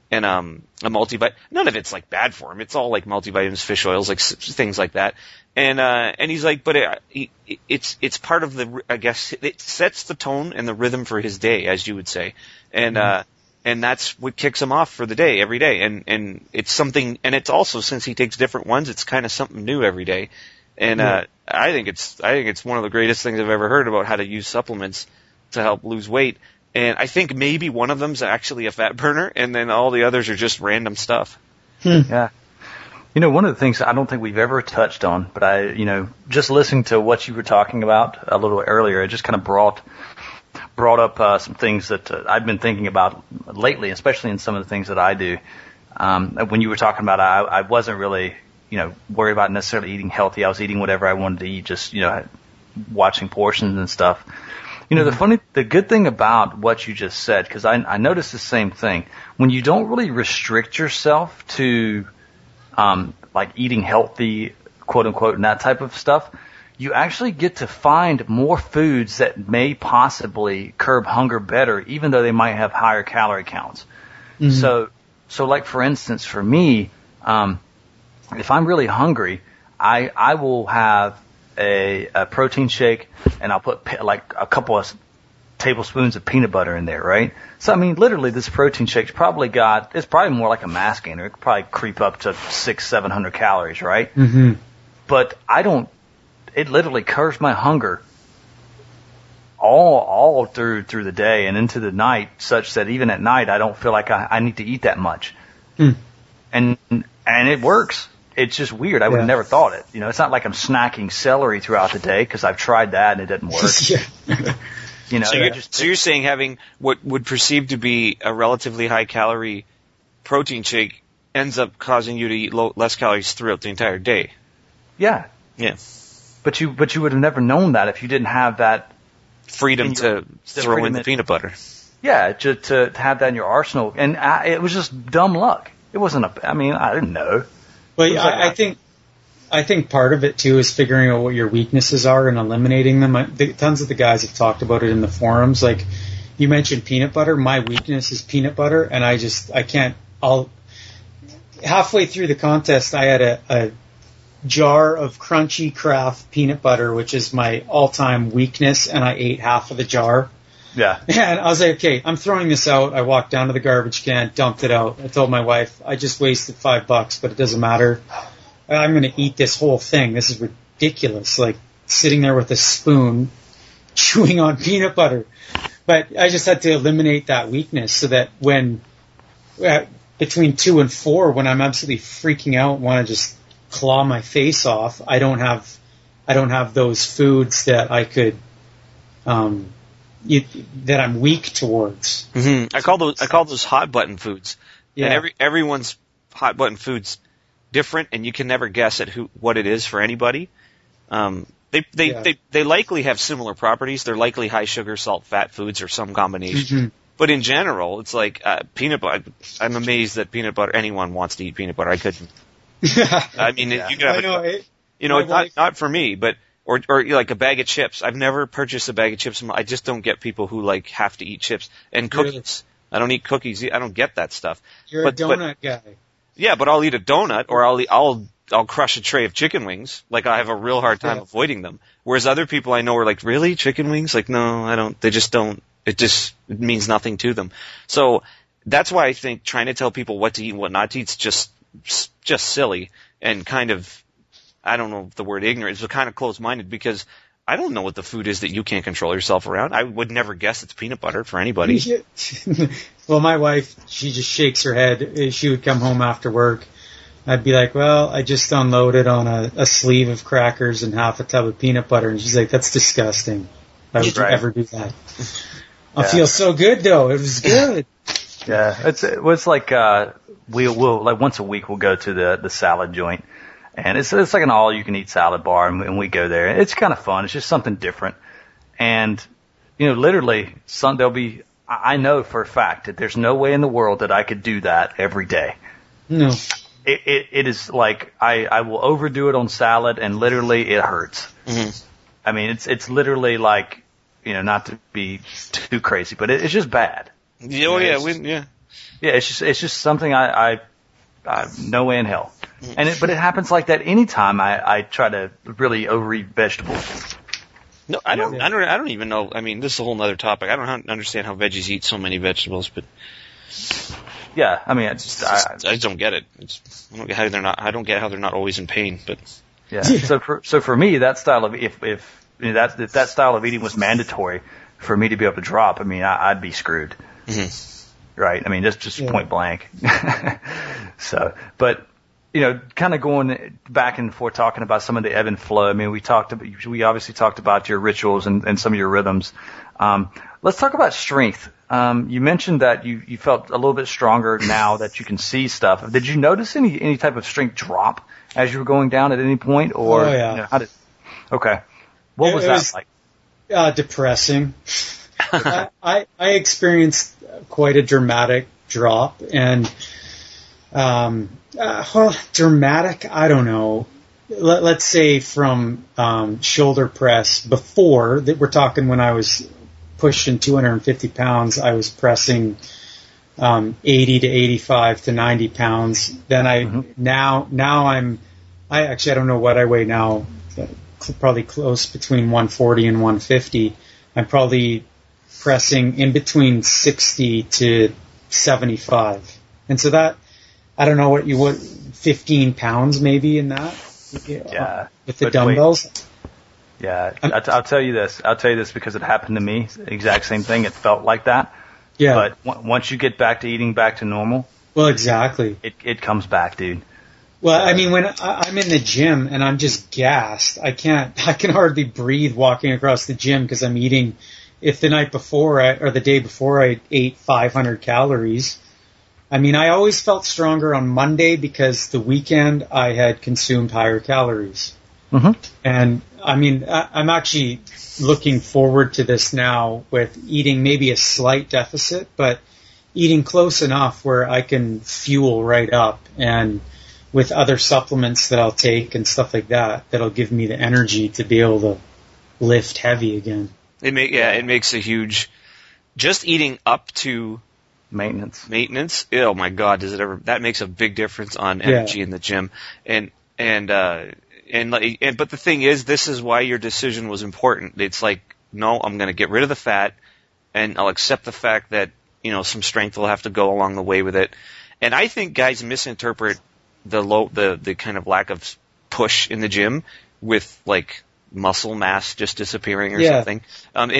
and a multivitamin. None of it's like bad for him. It's all like multivitamins, fish oils, like things like that. And he's like, but it's part of the, I guess, it sets the tone and the rhythm for his day, as you would say. And that's what kicks him off for the day, every day. And it's something, and it's also, since he takes different ones, it's kind of something new every day. And, I think it's one of the greatest things I've ever heard about how to use supplements to help lose weight. And I think maybe one of them's actually a fat burner, and then all the others are just random stuff. Yeah. You know, one of the things I don't think we've ever touched on, but just listening to what you were talking about a little earlier, it just kind of brought up some things that I've been thinking about lately, especially in some of the things that I do. When you were talking about, I wasn't really, worried about necessarily eating healthy. I was eating whatever I wanted to eat, just, watching portions and stuff. The good thing about what you just said, because I noticed the same thing, when you don't really restrict yourself to like eating healthy, quote unquote, and that type of stuff, you actually get to find more foods that may possibly curb hunger better, even though they might have higher calorie counts. Mm-hmm. So like for instance, for me, if I'm really hungry, I will have a protein shake, and I'll put like a couple of tablespoons of peanut butter in there, right? So, I mean, literally this protein shake's it's probably more like a mass gainer. It could probably creep up to 600-700 calories, right? Mm-hmm. But it literally curbs my hunger all through the day and into the night, such that even at night I don't feel like I need to eat that much. And it works. It's just weird. I would have never thought it. It's not like I'm snacking celery throughout the day, because I've tried that and it didn't work. So you're saying having what would perceive to be a relatively high calorie protein shake ends up causing you to eat less calories throughout the entire day. Yeah. Yeah. But you would have never known that if you didn't have that freedom to throw in the peanut butter. Yeah, to have that in your arsenal. And it was just dumb luck. It wasn't I didn't know. Well, I think part of it too is figuring out what your weaknesses are and eliminating them. Tons of the guys have talked about it in the forums. Like you mentioned peanut butter. My weakness is peanut butter, and I can't. Halfway through the contest, I had a jar of Crunchy Craft peanut butter, which is my all-time weakness, and I ate half of the jar. Yeah. And I was like, okay, I'm throwing this out. I walked down to the garbage can, dumped it out. I told my wife, I just wasted $5, but it doesn't matter. I'm going to eat this whole thing. This is ridiculous. Like sitting there with a spoon, chewing on peanut butter. But I just had to eliminate that weakness so that when between 2 and 4, when I'm absolutely freaking out, want to just claw my face off, I don't have those foods that I could that I'm weak towards. Mm-hmm. I call those hot button foods. Yeah. And everyone's hot button foods different, and you can never guess at what it is for anybody. They likely have similar properties. They're likely high sugar, salt, fat foods or some combination. Mm-hmm. But in general, it's like peanut butter. I'm amazed that peanut butter. Anyone wants to eat peanut butter. I couldn't. I mean, you could have not for me, but or like a bag of chips. I've never purchased a bag of chips. I just don't get people who like have to eat chips and cookies. Really? I don't eat cookies. I don't get that stuff. You're a donut guy. Yeah, but I'll eat a donut, or I'll crush a tray of chicken wings. Like I have a real hard time avoiding them. Whereas other people I know are like, really, chicken wings? Like, no, I don't. They just don't. It means nothing to them. So that's why I think trying to tell people what to eat and what not to eat is just silly and kind of, I don't know if the word ignorant, but kind of closed-minded, because I don't know what the food is that you can't control yourself around. I would never guess it's peanut butter for anybody. Well, my wife, she just shakes her head. She would come home after work. I'd be like, well, I just unloaded on a sleeve of crackers and half a tub of peanut butter. And she's like, that's disgusting. Why would you ever do that? I feel so good, though. It was good. Yeah, it's like we'll like once a week we'll go to the salad joint, and it's like an all-you-can-eat salad bar, and we go there. It's kind of fun. It's just something different, and literally, I know for a fact that there's no way in the world that I could do that every day. No. It is like I will overdo it on salad, and literally it hurts. Mm-hmm. I mean, it's literally like, not to be too crazy, but it's just bad. Oh, yeah. Yeah, it's just something I no way in hell. But it happens like that anytime I try to really overeat vegetables. No, I don't even know. I mean, this is a whole other topic. I don't understand how veggies eat so many vegetables, but yeah, I mean, I just don't get it. I don't get how they're not always in pain. But yeah. So for me, that style of if that style of eating was mandatory for me to be able to drop, I mean, I'd be screwed. Mm-hmm. Right? I mean, just point blank. So, but kind of going back and forth talking about some of the ebb and flow. I mean, we obviously talked about your rituals and some of your rhythms. Let's talk about strength. You mentioned that you felt a little bit stronger now that you can see stuff. Did you notice any type of strength drop as you were going down at any point, or okay? What was that like? Depressing. I experienced quite a dramatic drop, and dramatic. I don't know. Let's say from shoulder press before that. We're talking when I was pushing 250 pounds. I was pressing 80 to 85 to 90 pounds. Then now I don't know what I weigh now. Probably close between 140 and 150. I'm probably pressing in between 60 to 75. And so that, I don't know what 15 pounds maybe in that. Yeah. With the dumbbells. Wait. Yeah. I'll tell you this. I'll tell you this because it happened to me. Exact same thing. It felt like that. Yeah. But once you get back to eating back to normal. Well, exactly. It comes back, dude. Well, I mean, when I'm in the gym and I'm just gassed, I can hardly breathe walking across the gym because I'm eating. If the night before or the day before I ate 500 calories, I mean, I always felt stronger on Monday because the weekend I had consumed higher calories. Mm-hmm. And I mean, I'm actually looking forward to this now with eating maybe a slight deficit, but eating close enough where I can fuel right up, and with other supplements that I'll take and stuff like that, that'll give me the energy to be able to lift heavy again. It makes a huge, just eating up to maintenance. Oh my God, that makes a big difference on energy in the gym. But the thing is, this is why your decision was important. It's like, no, I'm going to get rid of the fat, and I'll accept the fact that, some strength will have to go along the way with it. And I think guys misinterpret the kind of lack of push in the gym with like muscle mass just disappearing or something. And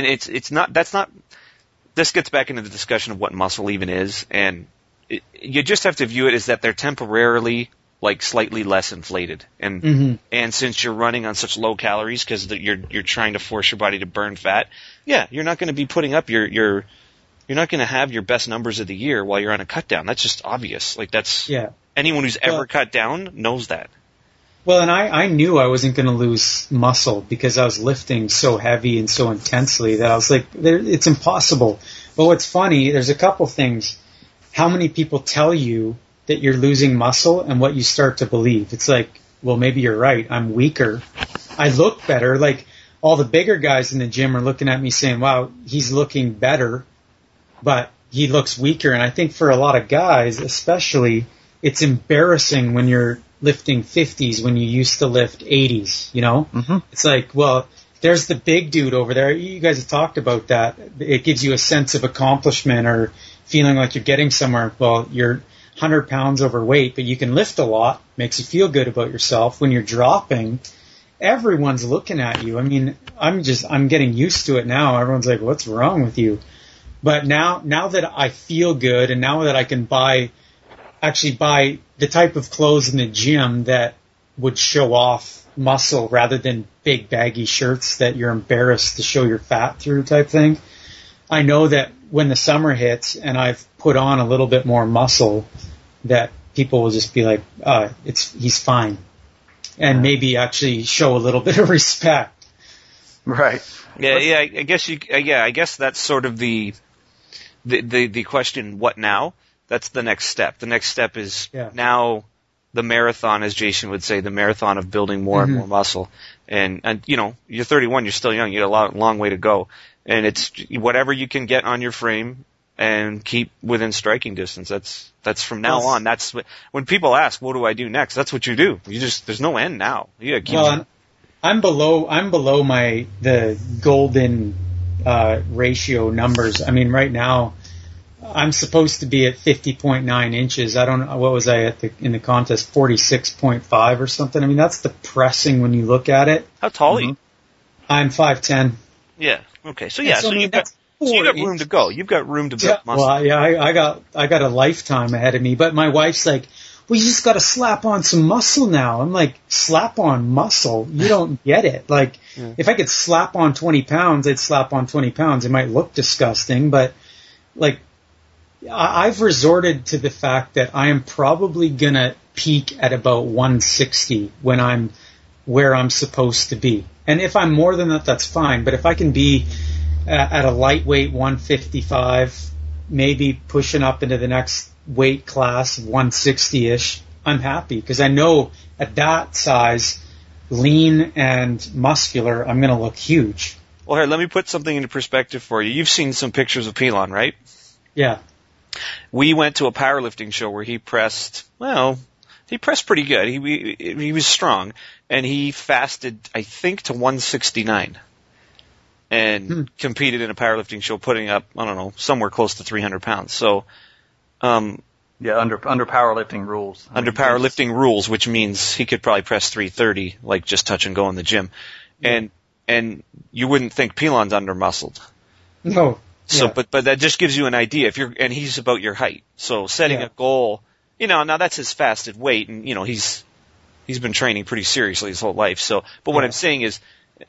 this gets back into the discussion of what muscle even is. And you just have to view it as that they're temporarily like slightly less inflated. And since you're running on such low calories because you're trying to force your body to burn fat, you're not going to be putting up you're not going to have your best numbers of the year while you're on a cut down. That's just obvious. Like anyone who's ever cut down knows that. Well, and I knew I wasn't going to lose muscle because I was lifting so heavy and so intensely that I was like, it's impossible. But what's funny, there's a couple things. How many people tell you that you're losing muscle and what you start to believe? It's like, well, maybe you're right. I'm weaker. I look better. Like all the bigger guys in the gym are looking at me saying, wow, he's looking better, but he looks weaker. And I think for a lot of guys, especially, it's embarrassing when you're lifting 50s when you used to lift 80s, Mm-hmm. It's like, well, there's the big dude over there. You guys have talked about that. It gives you a sense of accomplishment or feeling like you're getting somewhere. Well, you're 100 pounds overweight, but you can lift a lot, makes you feel good about yourself. When you're dropping, everyone's looking at you. I mean, I'm getting used to it now. Everyone's like, what's wrong with you? But now that I feel good and now that I can buy the type of clothes in the gym that would show off muscle rather than big baggy shirts that you're embarrassed to show your fat through type thing. I know that when the summer hits and I've put on a little bit more muscle, that people will just be like, he's fine. And maybe actually show a little bit of respect. Right. Yeah, I guess that's sort of the question, what now? That's the next step. The next step is now the marathon, as Jason would say, the marathon of building more and more muscle. And you're 31, you're still young, you got a long way to go. And it's whatever you can get on your frame and keep within striking distance. That's from now on. That's when people ask, what do I do next? That's what you do. There's no end now. You gotta keep. Well, I'm below the golden ratio numbers. I mean, right now I'm supposed to be at 50.9 inches. I don't know, what was I in the contest, 46.5 or something. I mean, that's depressing when you look at it. How tall are you? I'm 5'10". Yeah. Okay. So yeah. So you've got room to go. You've got room to build muscle. Well, yeah, I got a lifetime ahead of me. But my wife's like, well, you just got to slap on some muscle now. I'm like, slap on muscle? You don't get it. Like, if I could slap on 20 pounds, I'd slap on 20 pounds. It might look disgusting, but like, I've resorted to the fact that I am probably going to peak at about 160 when I'm where I'm supposed to be. And if I'm more than that, that's fine. But if I can be at a lightweight 155, maybe pushing up into the next weight class, 160-ish, I'm happy. Because I know at that size, lean and muscular, I'm going to look huge. Well, here, let me put something into perspective for you. You've seen some pictures of Pilon, right? Yeah. We went to a powerlifting show where he pressed pretty good. He was strong, and he fasted, I think, to 169, and competed in a powerlifting show, putting up, I don't know, somewhere close to 300 pounds. So, under powerlifting rules. Under powerlifting rules, which means he could probably press 330, like just touch and go in the gym, and you wouldn't think Pilon's under muscled. No. So, but that just gives you an idea. And he's about your height. So setting a goal, now that's his fasted weight, and he's been training pretty seriously his whole life. So, but what I'm saying is,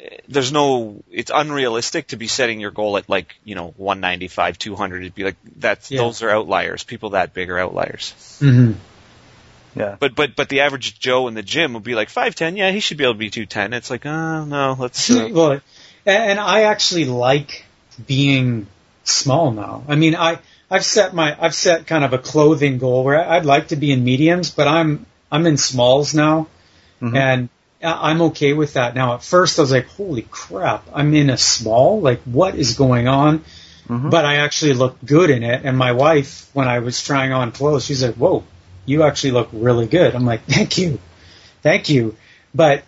it's unrealistic to be setting your goal at 195, 200. It'd be like those are outliers. People that big are outliers. Mm-hmm. Yeah. But the average Joe in the gym would be like 5'10". Yeah, he should be able to be 210. It's like, no, let's. Well, and I actually like being small now. I mean, I've set kind of a clothing goal where I'd like to be in mediums, but I'm in smalls now, and I'm okay with that now. At first, I was like, holy crap, I'm in a small. Like, what is going on? But I actually looked good in it. And my wife, when I was trying on clothes, she's like, whoa, you actually look really good. I'm like, thank you. But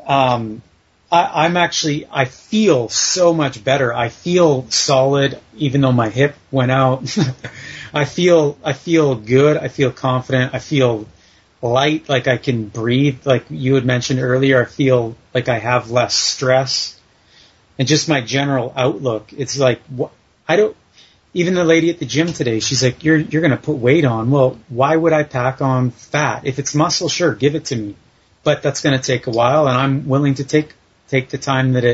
I feel so much better. I feel solid, even though my hip went out. I feel good. I feel confident. I feel light, like I can breathe. Like you had mentioned earlier, I feel like I have less stress, and just my general outlook. It's like, even the lady at the gym today, she's like, you're going to put weight on. Well, why would I pack on fat? If it's muscle, sure, give it to me. But that's going to take a while, and I'm willing to take the time that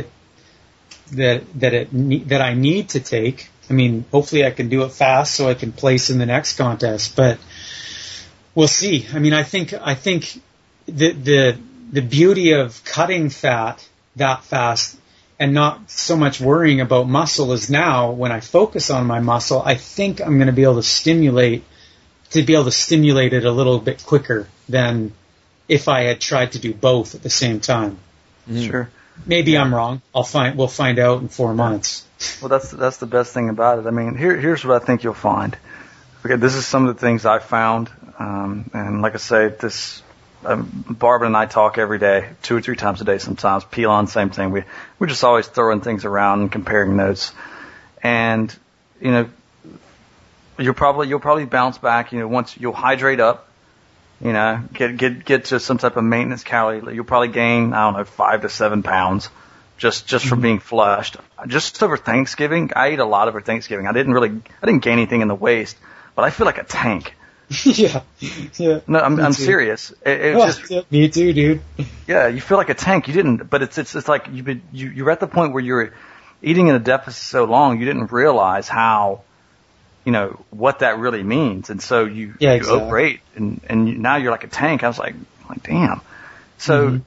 I need to take. I mean, hopefully I can do it fast so I can place in the next contest, but we'll see. I mean, I think the beauty of cutting fat that fast and not so much worrying about muscle is now when I focus on my muscle, I think I'm going to be able to stimulate it a little bit quicker than if I had tried to do both at the same time. Sure. Maybe I'm wrong. We'll find out in 4 months. Well, that's the best thing about it. I mean, here's what I think you'll find. Okay, this is some of the things I found, and like I say, Barbara and I talk every day, 2 or 3 times a day sometimes. Pilon, same thing. We're just always throwing things around and comparing notes, and you'll probably bounce back. Once you'll hydrate up. Get to some type of maintenance calorie. You'll probably gain, 5 to 7 pounds just from being flushed. Just over Thanksgiving, I ate a lot over Thanksgiving. I didn't gain anything in the waist, but I feel like a tank. Yeah. No, I'm serious. Me too, dude. Yeah, you feel like a tank. You didn't, but it's like you're at the point where you're eating in a deficit so long, you didn't realize how, what that really means. And so you overate and now you're like a tank. I was like damn. So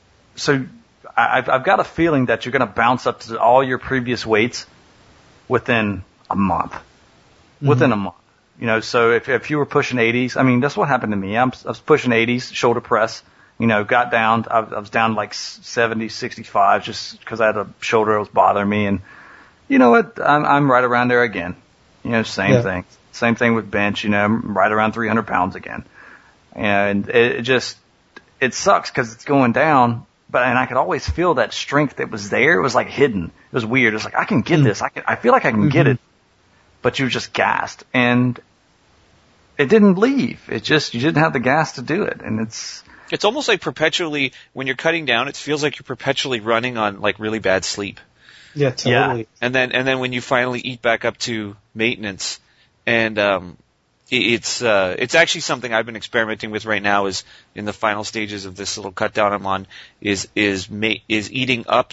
I've got a feeling that you're going to bounce up to all your previous weights within a month. Within a month. So if you were pushing 80s, I mean, that's what happened to me. I was pushing 80s, shoulder press, got down. I was down like 70, 65 just because I had a shoulder that was bothering me. And you know what? I'm right around there again. Same thing. Same thing with bench, right around 300 pounds again. And it sucks because it's going down, and I could always feel that strength that was there. It was like hidden. It was weird. It's like, I can get this. I feel like I can get it. But you were just gassed. And it didn't leave. You didn't have the gas to do it. And it's almost like perpetually, when you're cutting down, it feels like you're perpetually running on like really bad sleep. Yeah, totally. Yeah. And then when you finally eat back up to maintenance, and it's actually something I've been experimenting with right now, is in the final stages of this little cut down I'm on, is eating up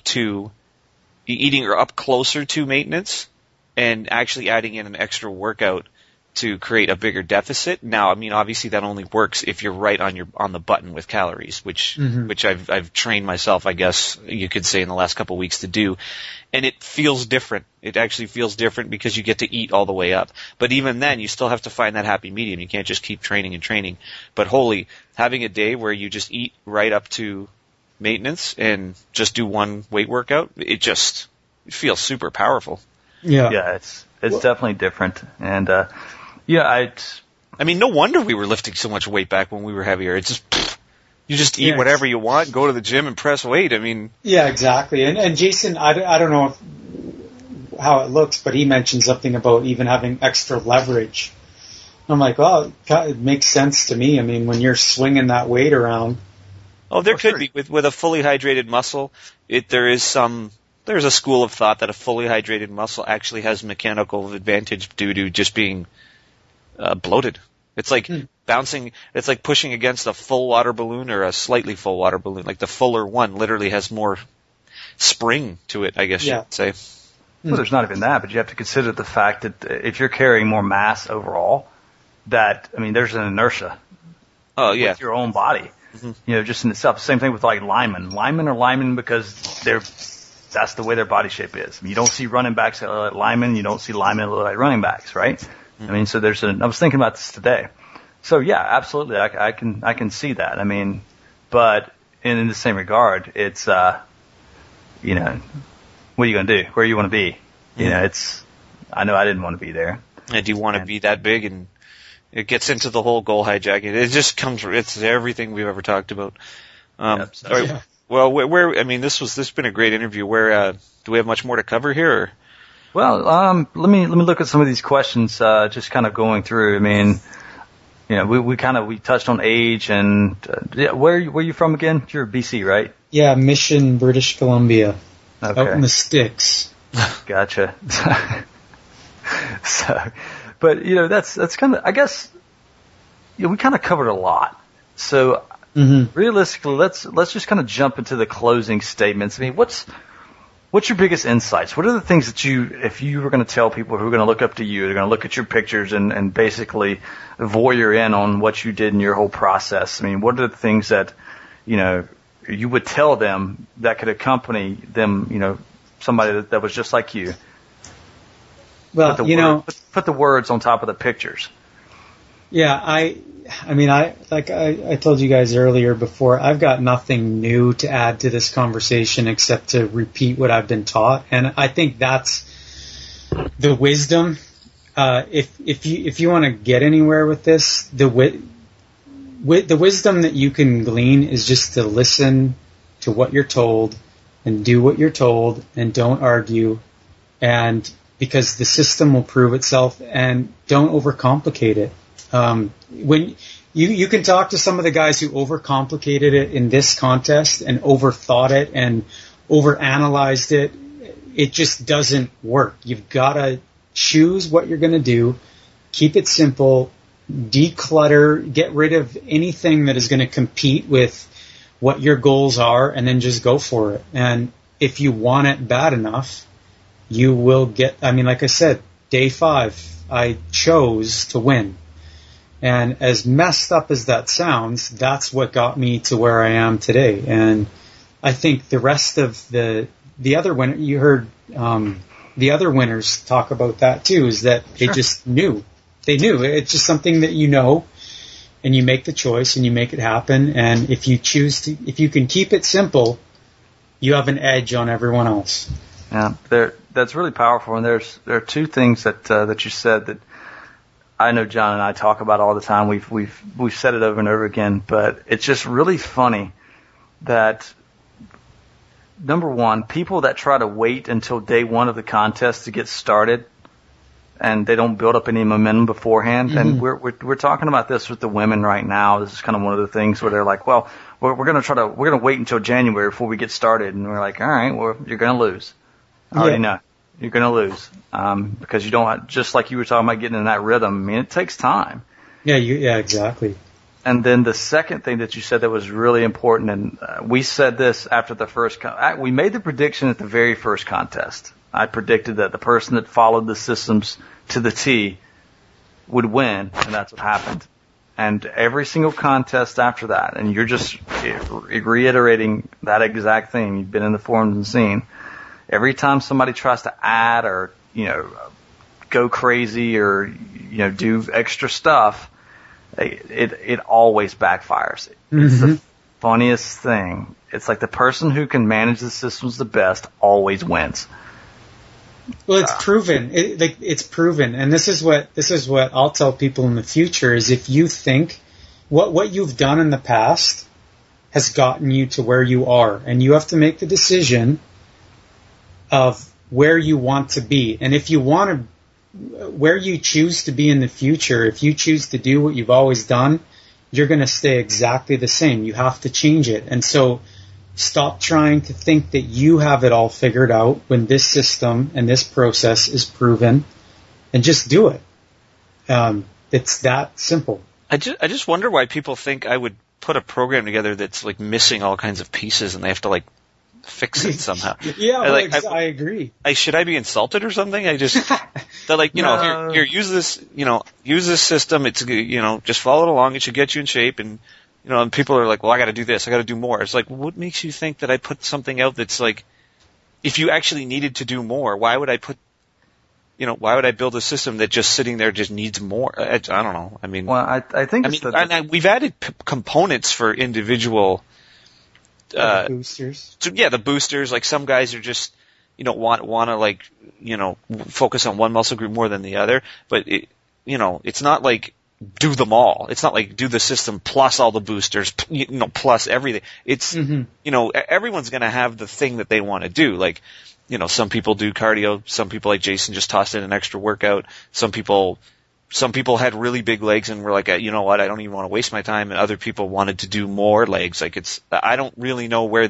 closer to maintenance and actually adding in an extra workout to create a bigger deficit. Now, I mean, obviously that only works if you're right on the button with calories, which I've trained myself, I guess you could say, in the last couple of weeks to do. And it feels different. It actually feels different because you get to eat all the way up. But even then, you still have to find that happy medium. You can't just keep training and training. But having a day where you just eat right up to maintenance and just do one weight workout, it feels super powerful. Yeah. Yeah, it's definitely different. And, I mean, no wonder we were lifting so much weight back when we were heavier. It's just, you just eat whatever you want, go to the gym and press weight. I mean. Yeah, exactly. And Jason, I don't know how it looks, but he mentioned something about even having extra leverage. I'm like, well, it makes sense to me. I mean, when you're swinging that weight around. Oh, there could be. With a fully hydrated muscle, there's a school of thought that a fully hydrated muscle actually has mechanical advantage due to just being bloated. It's like bouncing, it's like pushing against a full water balloon or a slightly full water balloon. Like the fuller one literally has more spring to it, I guess you could say. Well, there's not even that, but you have to consider the fact that if you're carrying more mass overall, there's an inertia with your own body, just in itself. Same thing with like linemen. Linemen are linemen because that's the way their body shape is. I mean, you don't see running backs like linemen, you don't see linemen like running backs, right? I mean, so I was thinking about this today. So yeah, absolutely, I can see that. I mean, but in the same regard, it's, what are you going to do? Where you want to be? I know I didn't want to be there. And do you want to be that big? And it gets into the whole goal hijacking. It just it's everything we've ever talked about. All right. Well, this has been a great interview. Do we have much more to cover here? Or? Well, let me look at some of these questions, just kind of going through. I mean, we touched on age and, where are you from again? You're BC, right? Yeah, Mission, British Columbia. Okay. Out in the sticks. Gotcha. But that's kind of, I guess, we kind of covered a lot. So, realistically, let's just kind of jump into the closing statements. I mean, what's your biggest insights? What are the things that if you were going to tell people who are going to look up to you, they're going to look at your pictures and basically voyeur in on what you did in your whole process? I mean, what are the things that, you would tell them that could accompany them, somebody that was just like you? Well, put the words on top of the pictures. Yeah, I told you guys earlier before, I've got nothing new to add to this conversation except to repeat what I've been taught. And I think that's the wisdom. If you want to get anywhere with this, the wisdom that you can glean is just to listen to what you're told and do what you're told and don't argue. And because the system will prove itself, and don't overcomplicate it. When you can talk to some of the guys who overcomplicated it in this contest and overthought it and overanalyzed it, it just doesn't work. You've got to choose what you're going to do, keep it simple, declutter, get rid of anything that is going to compete with what your goals are, and then just go for it. And if you want it bad enough, you will get, like I said, day 5, I chose to win. And as messed up as that sounds, that's what got me to where I am today. And I think the rest of the other winner, you heard the other winners talk about that too, is that they just knew. They knew. It's just something that and you make the choice and you make it happen. And if you can keep it simple, you have an edge on everyone else. Yeah, that's really powerful. And there are two things that you said that I know John and I talk about all the time. We've said it over and over again, but it's just really funny that, number one, people that try to wait until day one of the contest to get started, and they don't build up any momentum beforehand. Mm-hmm. And we're talking about this with the women right now. This is kind of one of the things where they're like, well, we're going to wait until January before we get started. And we're like, all right, well, you're going to lose. I already know you're going to lose, because you don't, just like you were talking about getting in that rhythm. I mean, it takes time. Yeah, exactly. And then the second thing that you said that was really important, and we said this after the first, we made the prediction at the very first contest. I predicted that the person that followed the systems to the T would win, and that's what happened. And every single contest after that, and you're just reiterating that exact thing. You've been in the forums and seen. Every time somebody tries to add or, go crazy or, do extra stuff, it always backfires. Mm-hmm. It's the funniest thing. It's like the person who can manage the systems the best always wins. Well, it's proven. It's proven, and this is what I'll tell people in the future is if you think what you've done in the past has gotten you to where you are, and you have to make the decision of where you want to be, and if you want to, where you choose to be in the future, if you choose to do what you've always done, you're going to stay exactly the same. You have to change it, and so. Stop trying to think that you have it all figured out when this system and this process is proven, and just do it. It's that simple. I just wonder why people think I would put a program together that's like missing all kinds of pieces and they have to like fix it somehow. Yeah, I agree. Should I be insulted or something? They're like, here, use this system. It's, just follow it along. It should get you in shape. And people are like, well, I got to do this. I got to do more. It's like, what makes you think that I put something out that's like, if you actually needed to do more, why would I build a system that just sitting there just needs more? I don't know. I mean, well, I think we've added components for individual boosters. So yeah, the boosters. Like some guys are just want to like focus on one muscle group more than the other, but it's not like. Do them all. It's not like do the system plus all the boosters, plus everything. It's, everyone's going to have the thing that they want to do. Like, some people do cardio. Some people like Jason just tossed in an extra workout. Some people had really big legs and were like, you know what? I don't even want to waste my time. And other people wanted to do more legs. Like I don't really know where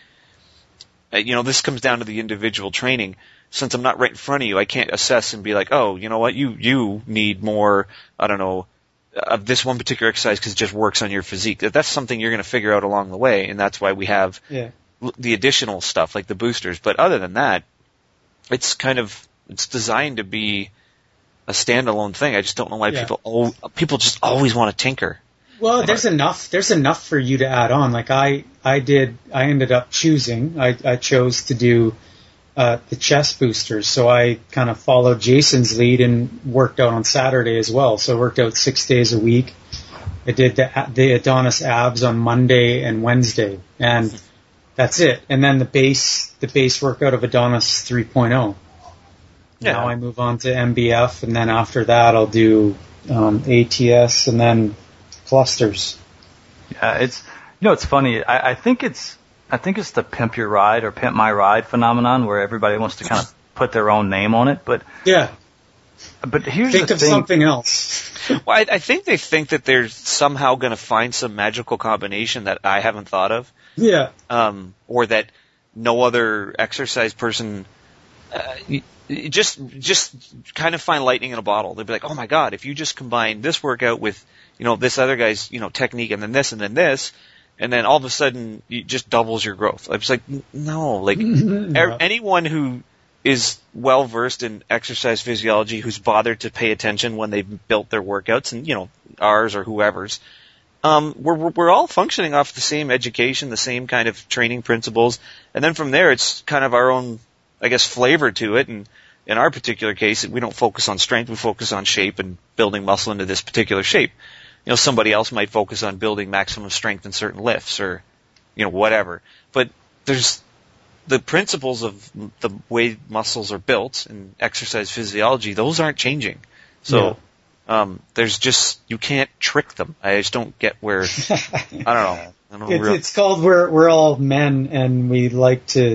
this comes down to the individual training. Since I'm not right in front of you, I can't assess and be like, oh, you know what, you need more, I don't know, of this one particular exercise because it just works on your physique. That's something you're going to figure out along the way, and that's why we have the additional stuff like the boosters. But other than that, it's designed to be a standalone thing. I just don't know why people just always want to tinker. Well, there's enough for you to add on. Like I ended up choosing. I chose to do the chest boosters. So I kind of followed Jason's lead and worked out on Saturday as well. So I worked out 6 days a week. I did the Adonis abs on Monday and Wednesday, and that's it. And then the base workout of Adonis 3.0. Yeah. Now I move on to MBF, and then after that I'll do ATS and then clusters. Yeah, it's funny. I think it's the pimp your ride or pimp my ride phenomenon where everybody wants to kind of put their own name on it. But yeah. But here's think the of thing. something else. Well, I think they think that they're somehow going to find some magical combination that I haven't thought of. Yeah. Or that no other exercise person just kind of find lightning in a bottle. They'll be like, oh my God, if you just combine this workout with this other guy's technique and then this. And then all of a sudden, it just doubles your growth. I was like, no. Like, anyone who is well-versed in exercise physiology, who's bothered to pay attention when they've built their workouts, and, ours or whoever's, we're all functioning off the same education, the same kind of training principles. And then from there, it's kind of our own, I guess, flavor to it. And in our particular case, we don't focus on strength. We focus on shape and building muscle into this particular shape. Somebody else might focus on building maximum strength in certain lifts or, whatever. But there's the principles of the way muscles are built and exercise physiology, those aren't changing. So, there's just, you can't trick them. I just don't get where, I don't know. It's called we're all men and we like to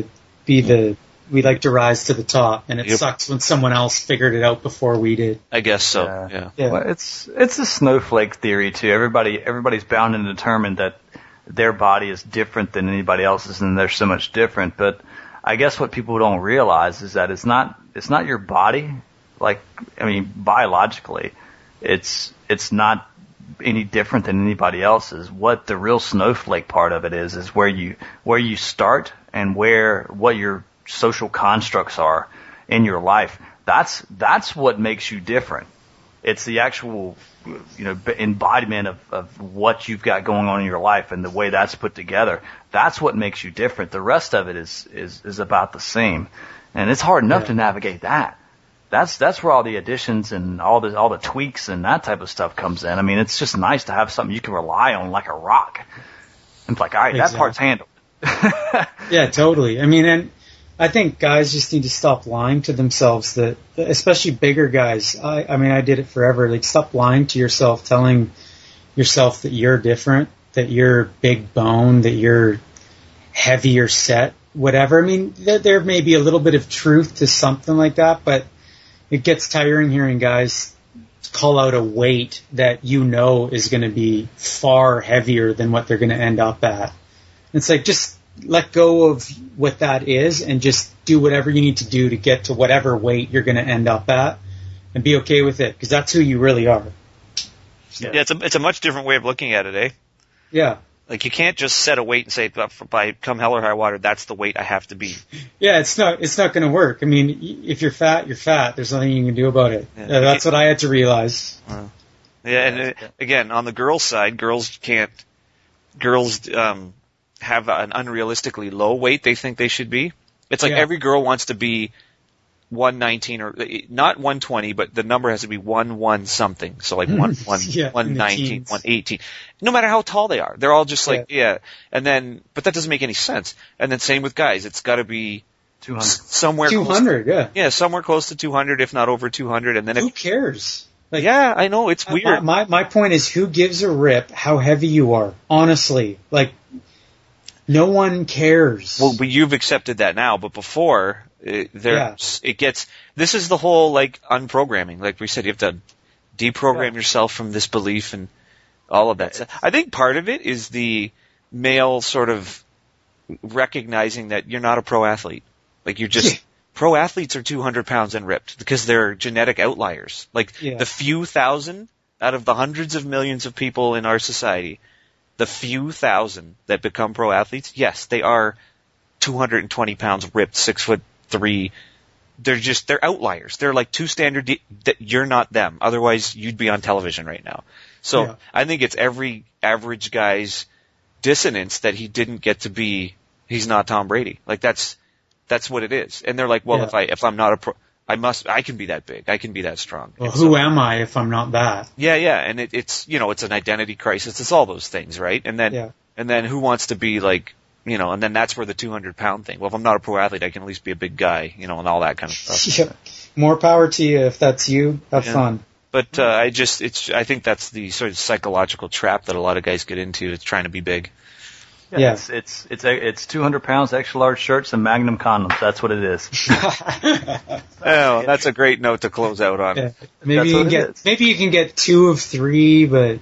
we like to rise to the top, and it sucks when someone else figured it out before we did. I guess so. Yeah. Well, it's a snowflake theory too. Everybody's bound and determined that their body is different than anybody else's, and they're so much different. But I guess what people don't realize is that it's not your body. Like, I mean, biologically, it's not any different than anybody else's. What the real snowflake part of it is where you start and what your social constructs are in your life. That's what makes you different. It's the actual, embodiment of what you've got going on in your life and the way that's put together. That's what makes you different. The rest of it is about the same. And it's hard enough to navigate that. That's where all the additions and all the tweaks and that type of stuff comes in. I mean, it's just nice to have something you can rely on like a rock. And it's like, all right, that part's handled. Yeah, totally. I mean, and I think guys just need to stop lying to themselves, that especially bigger guys. I mean, I did it forever. Like, stop lying to yourself, telling yourself that you're different, that you're big bone, that you're heavier set, whatever. I mean, there may be a little bit of truth to something like that, but it gets tiring hearing guys call out a weight that is going to be far heavier than what they're going to end up at. It's like, just let go of what that is and just do whatever you need to do to get to whatever weight you're going to end up at, and be okay with it, because that's who you really are. Yeah, it's a much different way of looking at it, eh? Yeah. Like, you can't just set a weight and say, by come hell or high water, that's the weight I have to be. Yeah, it's not going to work. I mean, if you're fat, you're fat. There's nothing you can do about it. Yeah. That's what I had to realize. And again, on the girls' side, girls have an unrealistically low weight they think they should be. It's like every girl wants to be 119 or not 120, but the number has to be 1 something. So like 119, 118. No matter how tall they are, they're all just like And then, but that doesn't make any sense. And then same with guys, it's got to be 200. Somewhere 200, somewhere close to 200, if not over 200. And then who cares? Like, I know, it's weird. My point is, who gives a rip how heavy you are? Honestly, like, no one cares. Well, but you've accepted that now, but before, it gets, this is the whole, like, unprogramming. Like we said, you have to deprogram yourself from this belief and all of that. I think part of it is the male sort of recognizing that you're not a pro athlete. Like, you're just, pro athletes are 200 pounds and ripped because they're genetic outliers. Like, the few thousand out of the hundreds of millions of people in our society, the few thousand that become pro athletes, yes, they are 220 pounds ripped, 6'3". They're outliers. They're like too standard that you're not them. Otherwise, you'd be on television right now. So I think it's every average guy's dissonance that he didn't get to be. He's not Tom Brady. Like, that's what it is. And they're like, well, if I'm not a pro, I can be that big. I can be that strong. Well, who am I if I'm not that? Yeah. And it's an identity crisis. It's all those things, right? And then who wants to be like, and then that's where the 200-pound thing. Well, if I'm not a pro athlete, I can at least be a big guy, and all that kind of stuff. Yeah. More power to you if that's you. Have fun. But I think that's the sort of psychological trap that a lot of guys get into. It's trying to be big. Yeah. It's 200 pounds, extra large shirts, and Magnum condoms. That's what it is. Oh, that's a great note to close out on. Yeah. Maybe you can get 2 of 3, but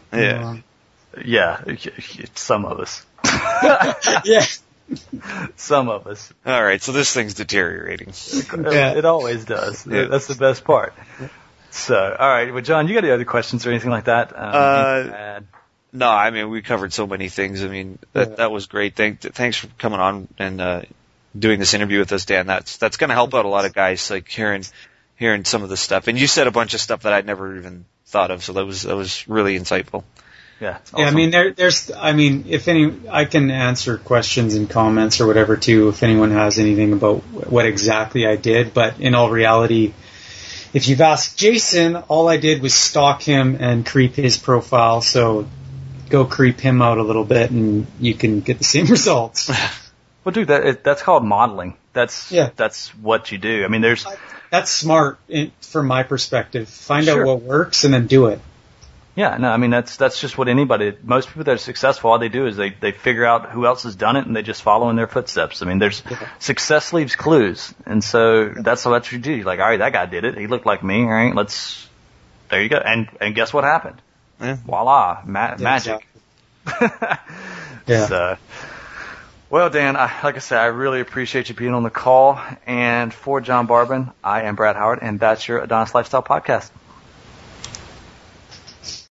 some of us. Yeah. Some of us. All right, so this thing's deteriorating. It always does. Yeah. That's the best part. So, all right. Well, John, you got any other questions or anything like that? No, I mean, we covered so many things. I mean, that was great. Thanks for coming on and doing this interview with us, Dan. That's going to help out a lot of guys, like hearing some of the stuff. And you said a bunch of stuff that I'd never even thought of, so that was really insightful. Yeah. Awesome. Yeah, I mean, I can answer questions and comments or whatever too if anyone has anything about what exactly I did. But in all reality, if you've asked Jason, all I did was stalk him and creep his profile. So go creep him out a little bit, and you can get the same results. Well, dude, that's called modeling. That's what you do. I mean, that's smart from my perspective. Find Sure. out what works and then do it. Yeah, no, I mean, that's just what most people that are successful, all they do is they figure out who else has done it and they just follow in their footsteps. I mean, success leaves clues. And so that's what you do. You're like, all right, that guy did it. He looked like me. All right, there you go. And guess what happened? Yeah. Voila, magic. Yeah. So, well, Dan, like I said, I really appreciate you being on the call. And for John Barbin, I am Brad Howard, and that's your Adonis Lifestyle Podcast.